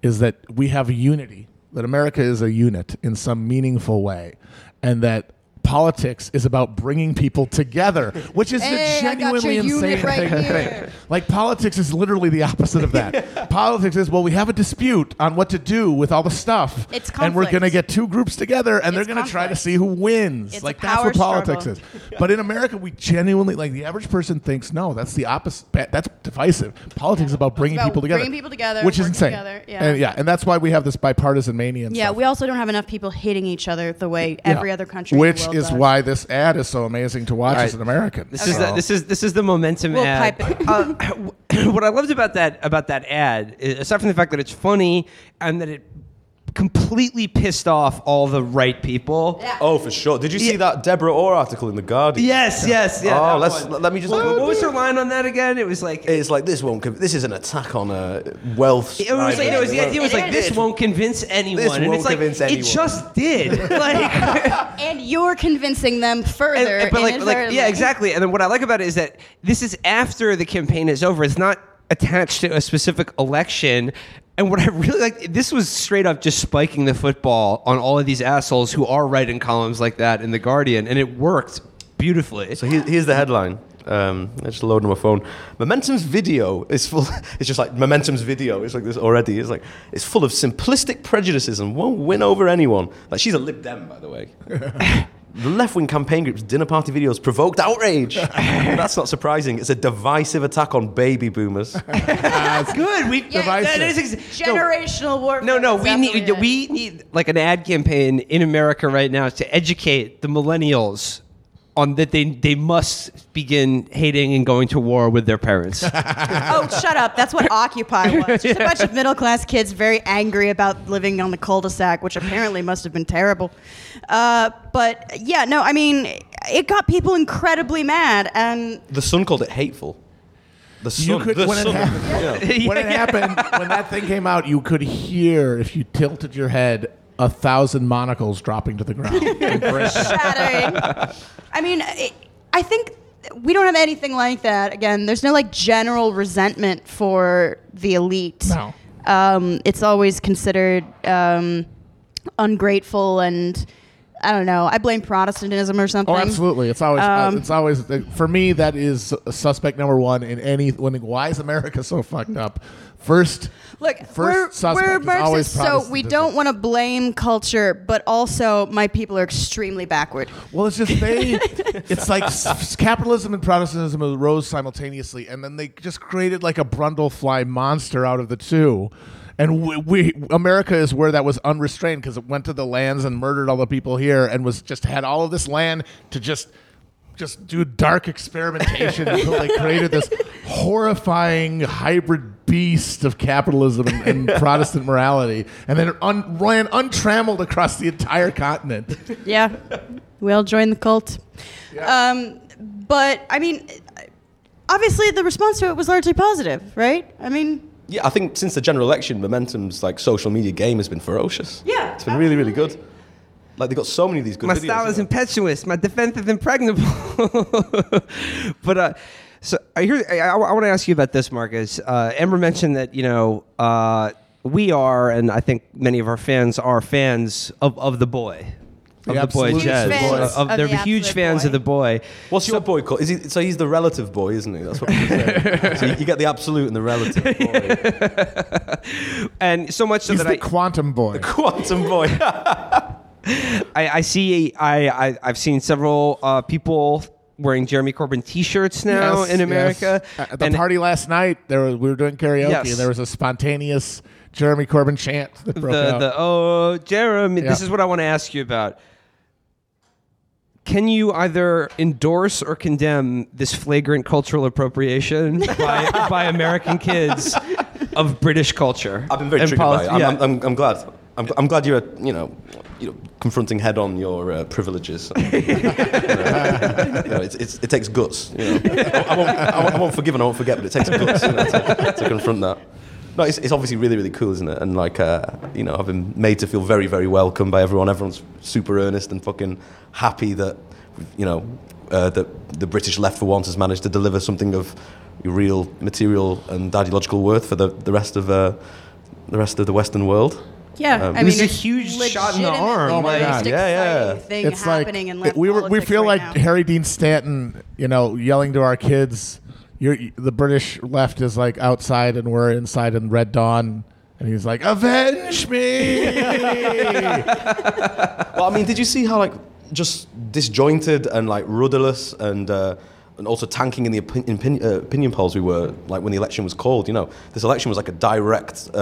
we have a unity, that America is a unit in some meaningful way, and that politics is about bringing people together, which is a genuinely insane thing. Like politics is literally the opposite of that. Politics is, well, we have a dispute on what to do with all the stuff, it's and we're going to get two groups together, and they're going to try to see who wins. It's like a that's power what politics struggle. is. But in America, we genuinely, like the average person thinks, no, that's the opposite. That's divisive. Politics is about bringing people together, which is working insane. together, And that's why we have this bipartisan mania. And stuff. we also don't have enough people hating each other the way every other country in Which the world is does. why this ad is so amazing to watch All as an American. This is the momentum We'll ad. pipe What I loved about that ad, aside from the fact that it's funny and that it completely pissed off all the right people. Oh, for sure. Did you see that Deborah Orr article in The Guardian? Yes. Oh, let me just. What was her line on that again? It was like. It's like this is an attack on wealth. It was like, the idea was like, this won't convince anyone. This and won't it's like, convince anyone. It just did. Like, And you're convincing them further. but inadvertently. yeah, exactly. And then what I like about it is that this is after the campaign is over. It's not attached to a specific election. And what I really like, this was straight up just spiking the football on all of these assholes who are writing columns like that in The Guardian, and it worked beautifully. So here's the headline. I just loaded on my phone. Momentum's video is full. It's just like Momentum's video. It's like this already. It's full of simplistic prejudices and won't win over anyone. Like she's a Lib Dem, by the way. The left-wing campaign group's dinner party videos provoked outrage. That's not surprising. It's a divisive attack on baby boomers. That's good. Generational warfare. No. We need like an ad campaign in America right now to educate the millennials on that they must begin hating and going to war with their parents. Oh, shut up. That's what Occupy was. Just a bunch of middle-class kids very angry about living on the cul-de-sac, which apparently must have been terrible. But, yeah, no, I mean, it got people incredibly mad. And The Sun called it hateful. The Sun. When it happened, when that thing came out, you could hear, if you tilted your head, 1,000 monocles dropping to the ground. shattering. I mean, I think we don't have anything like that. Again, there's no like general resentment for the elite. No. It's always considered ungrateful, and I don't know. I blame Protestantism or something. Oh, absolutely. It's always for me. That is suspect number one in any. Why is America so fucked up? First we're suspect is always Marxists, so we Protestantism. don't want to blame culture, but also my people are extremely backward. Well, it's just it's like capitalism and Protestantism arose simultaneously, and then they just created like a Brundlefly monster out of the two. And America is where that was unrestrained because it went to the lands and murdered all the people here, and had all of this land to just do dark experimentation until they created this horrifying hybrid beast of capitalism and Protestant morality, and then it ran untrammeled across the entire continent. Yeah, we all joined the cult. Yeah. But I mean, obviously the response to it was largely positive, right? I mean. Yeah, I think since the general election, Momentum's like social media game has been ferocious. Yeah, it's been really, really good. Like they got so many of these good My videos. style is impetuous. My defense is impregnable. But so I want to ask you about this, Marcus. Amber mentioned that we are, and I think many of our fans are fans of the boy. Of the boy absolute Jazz. fans of They're the huge absolute fans boy. of the boy. What's your boy called? So he's the relative boy, isn't he? That's what people say. So you get the absolute and the relative boy. And so much so He's that the quantum boy. Quantum boy. I see. I've seen several people wearing Jeremy Corbyn T-shirts now in America. Yes. At the party last night, we were doing karaoke, Yes. and there was a spontaneous Jeremy Corbyn chant that broke out. Jeremy. Yeah. This is what I want to ask you about. Can you either endorse or condemn this flagrant cultural appropriation by American kids of British culture. I've been very and triggered by it. yeah. I'm glad. I'm glad you're, confronting head on your privileges. It takes guts. I won't forgive and I won't forget, but it takes guts to confront that. No, it's obviously really, really cool, isn't it? And I've been made to feel very, very welcome by everyone. Everyone's super earnest and fucking happy that, that the British left for once has managed to deliver something of real material and ideological worth for the rest of the Western world. Yeah, This is a huge shot in the arm. Oh my God. Yeah. Thing It's happening in left we politics feel right like now. Harry Dean Stanton, yelling to our kids. The British left is like outside and we're inside in Red Dawn, and he's like, "Avenge me!" Well, I mean, did you see how just disjointed and rudderless and also tanking in the opinion polls we were when the election was called? This election was like a direct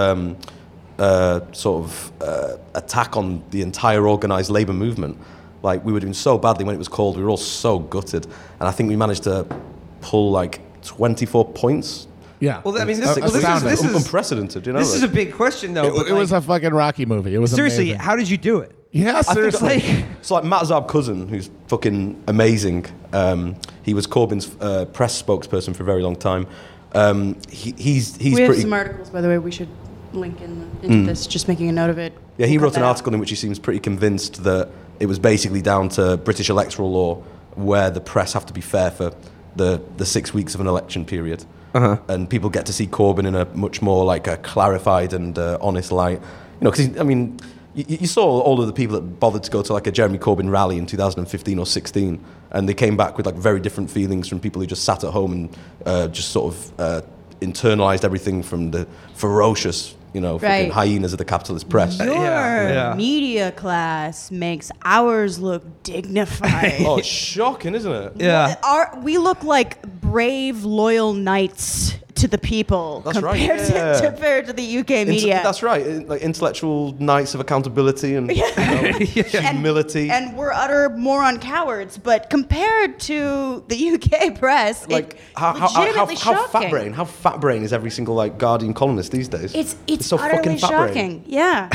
attack on the entire organised labour movement. We were doing so badly when it was called. We were all so gutted, and I think we managed to pull 24 points. Yeah. Well, I mean, This this is unprecedented. This is a big question, though. It was a fucking Rocky movie. It was seriously. amazing. How did you do it? Yeah, seriously. So Matt Zarb-Cousin, who's fucking amazing. He was Corbyn's press spokesperson for a very long time. He's We have pretty. some articles, by the way, we should link into this, just making a note of it. Yeah, he We'll wrote cut an that out. article in which he seems pretty convinced that it was basically down to British electoral law, where the press have to be fair for the 6 weeks of an election period. And people get to see Corbyn in a much more a clarified and honest light. Because you saw all of the people that bothered to go to a Jeremy Corbyn rally in 2015 or 16, and they came back with very different feelings from people who just sat at home and just sort of internalized everything from the ferocious, fucking Right. hyenas of the capitalist press. Your media class makes ours look dignified. Oh, it's shocking, isn't it? Yeah. We look like brave, loyal knights to the people That's right, compared to the UK media. That's right. Intellectual knights of accountability and humility. And we're utter moron cowards, but compared to the UK press, legitimately shocking. How fat brain is every single Guardian columnist these days? It's so utterly fucking fat shocking. brain. Yeah.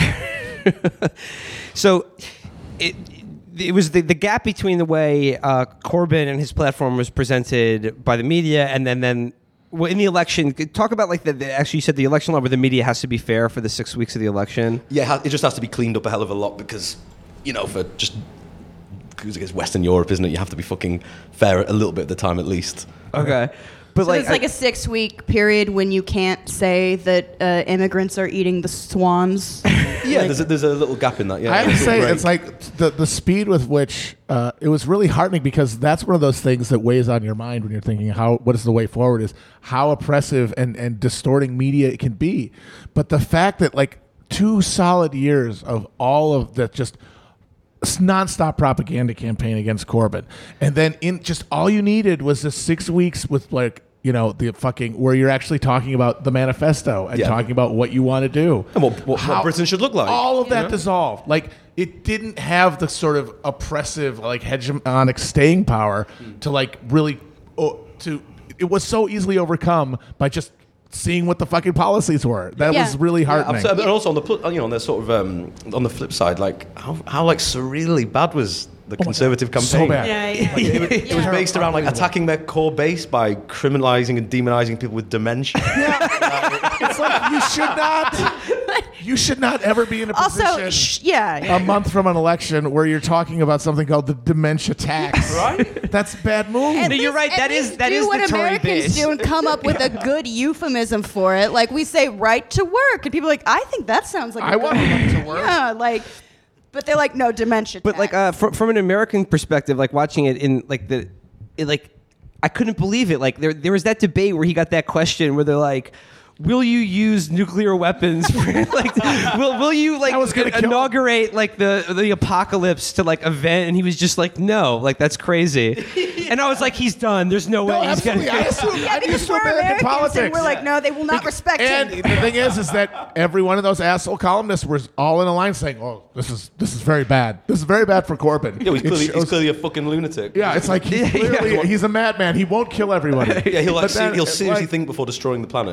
So it was the gap between the way Corbyn and his platform was presented by the media, and then well, in the election. Talk about actually you said the election law where the media has to be fair for the 6 weeks of the election. Yeah, it just has to be cleaned up a hell of a lot because, for just because it's Western Europe, isn't it? You have to be fucking fair a little bit at the time at least. Okay. But So it's a 6-week period when you can't say that immigrants are eating the swans. Yeah, there's a little gap in that. Yeah, I have to say, Right. it's the speed with which it was really heartening, because that's one of those things that weighs on your mind when you're thinking what is the way forward, is how oppressive and distorting media it can be. But the fact that 2 solid years of all of that just nonstop propaganda campaign against Corbyn, and then just all you needed was the 6 weeks with the fucking where you're actually talking about the manifesto and talking about what you want to do And what Britain should look like. all of that dissolved. It didn't have the sort of oppressive hegemonic staying power to really it was so easily overcome by just seeing what the fucking policies were. That was really heartening. Absolutely. And also on the sort of on the flip side, how surreally bad was the Conservative campaign? So bad. It was based around attacking their core base by criminalizing and demonizing people with dementia. It's you should not ever be in a position Also, a month from an election where you're talking about something called the dementia tax. Right? That's a bad move. At you're least- right, at that is least the do what Tory Americans base. do and come up with a good euphemism for it. We say right to work, and people are like, I think that sounds like I want right to work. Yeah, but they're like, no, dementia. But tax. from an American perspective, watching it in I couldn't believe it. There was that debate where he got that question where they're like, will you use nuclear weapons? Will you was gonna kill inaugurate the apocalypse to event? And he was just like, no, that's crazy. And I was like, he's done. There's no way he's gonna. Absolutely. I'm because used to we're American Americans, politics. and we're like, no, they will not respect And him. the thing is that every one of those asshole columnists was all in a line saying, "Oh, this is very bad. This is very bad for Corbyn." Yeah, he's It shows- clearly a fucking lunatic. Yeah, it's he's a madman. He won't kill everybody. Yeah, he'll But then, seriously think before destroying the planet. Yeah,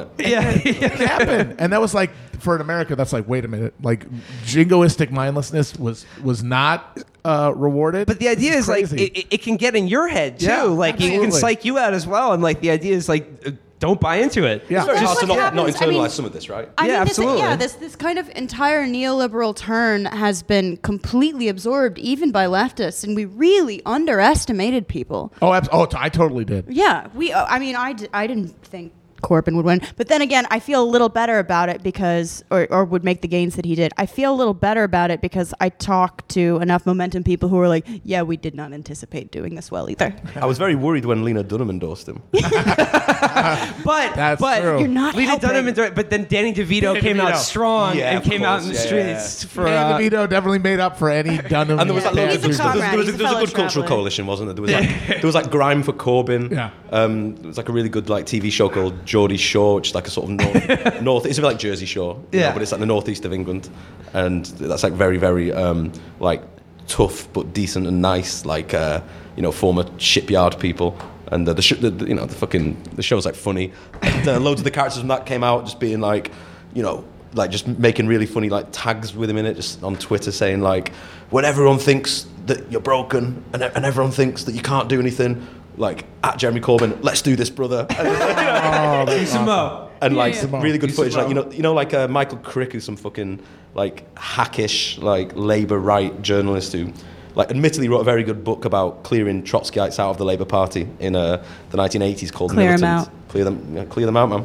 It didn't happen. And that was like, for an America, that's like, wait a minute, like jingoistic mindlessness was not rewarded. But the idea is like crazy. it can get in your head too. Yeah, like it can absolutely. psych you out as well. And like the idea is like don't buy into it. Yeah. It's very That's hard to what not happens. internalize I mean- some of this, right? I Yeah, mean, absolutely. This kind of entire neoliberal turn has been completely absorbed, even by leftists, and we really underestimated people. I totally did. Yeah, I mean, I didn't think Corbyn would win, but then again, I feel a little better about it because, or would make the gains that he did. I feel a little better about it because I talked to enough Momentum people who were like, "Yeah, we did not anticipate doing this well either." I was very worried when Lena Dunham endorsed him. But That's but true. You're not Lena helping. Dunham, but then Danny DeVito came out strong Yeah, and of came out course. in the Yeah, streets for. Dan DeVito definitely made up for any Dunham. And there was like bad loads He's a of comrade. there was He's a a good fellow cultural traveler. coalition, wasn't there? There was like Grime for Corbyn. Yeah. There was like a really good like TV show called Geordie Shore, which is like a sort of north. It's a bit like Jersey Shore, you know, but it's like the northeast of England, and that's like very very like tough but decent and nice, like former shipyard people. And the show's like funny. And, loads of the characters from that came out just being like, like just making really funny like tags with him in it, just on Twitter saying like, when everyone thinks that you're broken and everyone thinks that you can't do anything, like at Jeremy Corbyn, let's do this, brother. And like some really good footage, like like Michael Crick, who's some fucking like hackish like Labour right journalist who, like, admittedly wrote a very good book about clearing Trotskyites out of the Labour Party in the 1980s called Clear 'em Militant. out. Clear them out, man.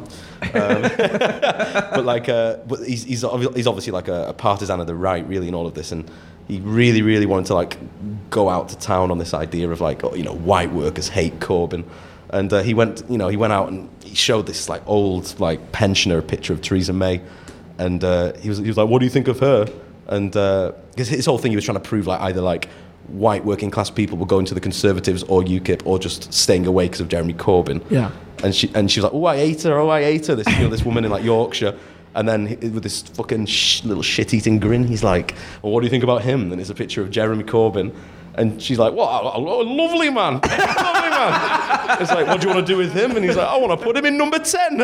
But he's obviously like a partisan of the right, really, in all of this, and he really, really wanted to like go out to town on this idea of like, white workers hate Corbyn, and he went out and he showed this like old like pensioner picture of Theresa May, and he was like, what do you think of her? And because his whole thing, he was trying to prove like either like white working class people were going to the Conservatives or UKIP or just staying away because of Jeremy Corbyn. Yeah. And she was like, I hate her. This woman in like Yorkshire. And then with this fucking little shit-eating grin, he's like, well, what do you think about him? And it's a picture of Jeremy Corbyn. And she's like, what? A lovely man. Lovely man. It's like, what do you want to do with him? And he's like, I want to put him in number 10.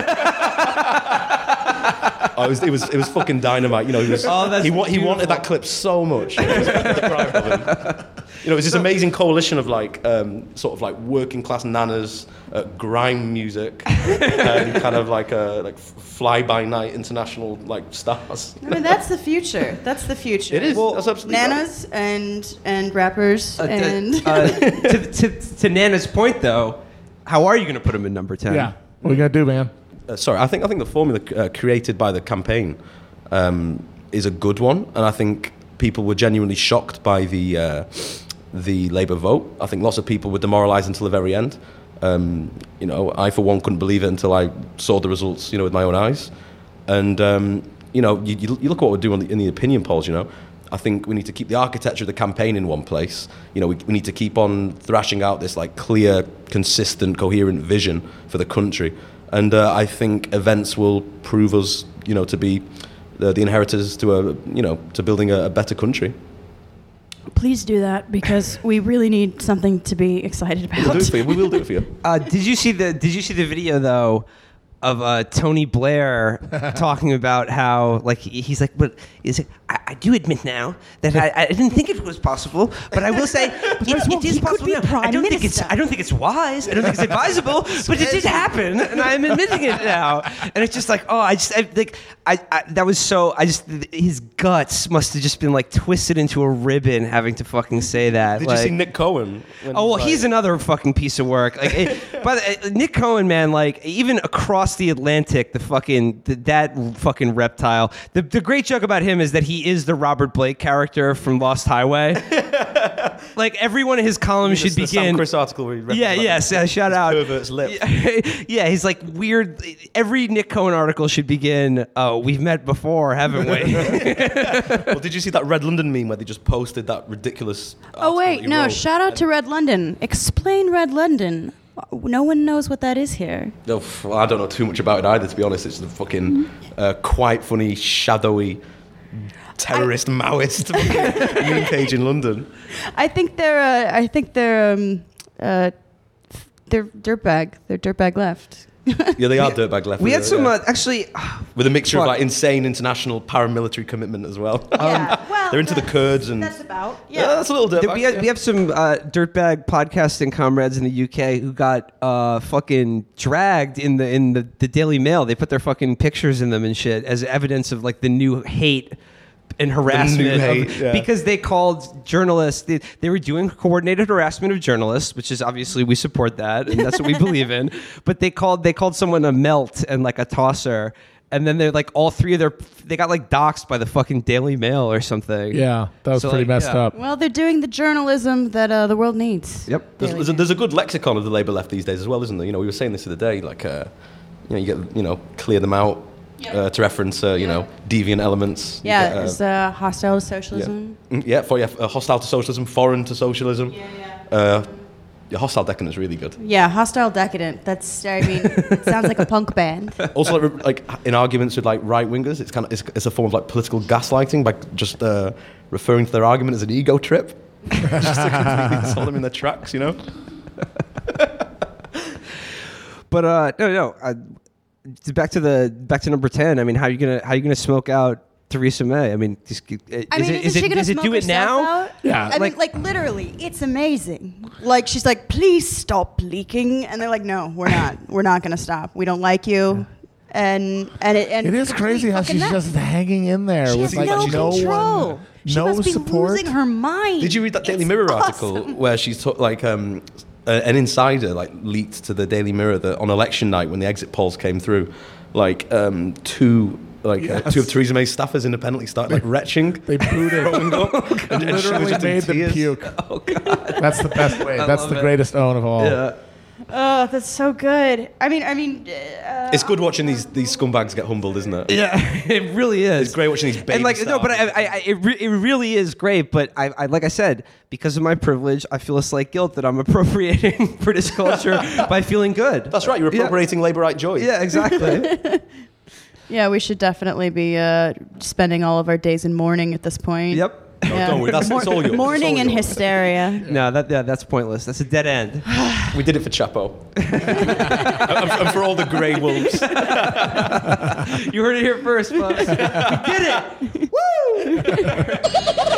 It was fucking dynamite. He wanted that clip so much. He was deprived of him. It was this amazing coalition of like sort of like working class nanas, grime music, and kind of like fly by night international like stars. I mean, that's the future. That's the future. It is. That's absolutely right. Nanas and rappers and. To Nana's point, though, how are you going to put him in number 10? Yeah. What are you gonna do, man? Sorry, I think the formula created by the campaign is a good one, and I think people were genuinely shocked by the Labour vote. I think lots of people were demoralised until the very end. I for one couldn't believe it until I saw the results, with my own eyes. And you look at what we're doing in the opinion polls. I think we need to keep the architecture of the campaign in one place. We need to keep on thrashing out this like clear, consistent, coherent vision for the country. And I think events will prove us, to be the inheritors to to building a better country. Please do that, because we really need something to be excited about. We'll do it for you. We will do it for you. Did you see the video though of Tony Blair talking about how like he's like, but I do admit now that I didn't think it was possible, but I will say it is possible now. I don't think it's wise. I don't think it's advisable, but it did happen, and I'm admitting it now. And it's just like, his guts must have just been like twisted into a ribbon having to fucking say that. Did you see Nick Cohen? He's another fucking piece of work. But Nick Cohen, man, like even across the Atlantic, that fucking reptile. The great joke about him is that he is the Robert Blake character from Lost Highway. Like every one of his columns should begin. The Sam Chris article where he shout out. Pervert's lip. Yeah, he's like weird. Every Nick Cohen article should begin. Oh, we've met before, haven't we? Well, did you see that Red London meme where they just posted that ridiculous? Oh wait, no! Shout out to Red London. Explain Red London. No one knows what that is here. No, I don't know too much about it either, to be honest. It's the fucking quite funny, shadowy, terrorist Maoist meme page in London. I think they're dirtbag. They're dirtbag left. Yeah, they are dirtbag left. We had some yeah. actually. With a mixture Fuck. of like insane international paramilitary commitment as well. Yeah, well, They're into the Kurds and that's about. yeah, Yeah. that's a little dirtbag. We have some dirtbag podcasting comrades in the UK who got fucking dragged in the Daily Mail. They put their fucking pictures in them and shit as evidence of like the new hate and harassment hate, yeah. because they called journalists. They were doing coordinated harassment of journalists, which is obviously we support that and that's what we believe in. But they called someone a melt and like a tosser. And then they're like all three of they got like doxxed by the fucking Daily Mail or something. Yeah, that was So, pretty like, messed yeah. up. Well, they're doing the journalism that the world needs. Yep. There's a good lexicon of the Labour left these days as well, isn't there? You know, we were saying this the other day, like, you get, clear them out to reference, deviant elements. You Yeah, get, it's hostile to socialism. hostile to socialism, foreign to socialism. Hostile decadent is really good. Yeah, hostile decadent. That's, I mean, it sounds like a punk band. Also, like in arguments with like right wingers, it's a form of like political gaslighting by just referring to their argument as an ego trip, just to completely stop them in their tracks, you know. But no. Back to number 10. I mean, how are you gonna smoke out Theresa May? I mean, Isn't she gonna is it smoke do it herself now? out? Yeah, I mean, like literally, it's amazing. Like she's like, please stop leaking, and they're like, no, we're not. We're not gonna stop. We don't like you. And It is crazy how she's just hanging in there She with has like no control. one, She no must be support. losing her mind. Did you read that Daily It's Mirror awesome. article where she's an insider like leaked to the Daily Mirror that on election night when the exit polls came through, two of Theresa May's staffers independently started like retching. They booed her. and she was Literally just in made them tears. puke. Oh God. That's the best way. That's the greatest own of all. Yeah. Oh, that's so good. I mean, It's good watching these scumbags get humbled, isn't it? Yeah, it really is. It's great watching these baby And like no, but stars. it really is great. But I like I said, because of my privilege, I feel a slight guilt that I'm appropriating British culture by feeling good. That's right. You're appropriating Labourite joy. Yeah, exactly. yeah, we should definitely be spending all of our days in mourning at this point. Yep. No, don't worry. It's all yours. Mourning It's all and yours. hysteria. No, that's pointless. That's a dead end. We did it for Chapo. and for all the grey wolves. You heard it here first, folks. We did it. Woo!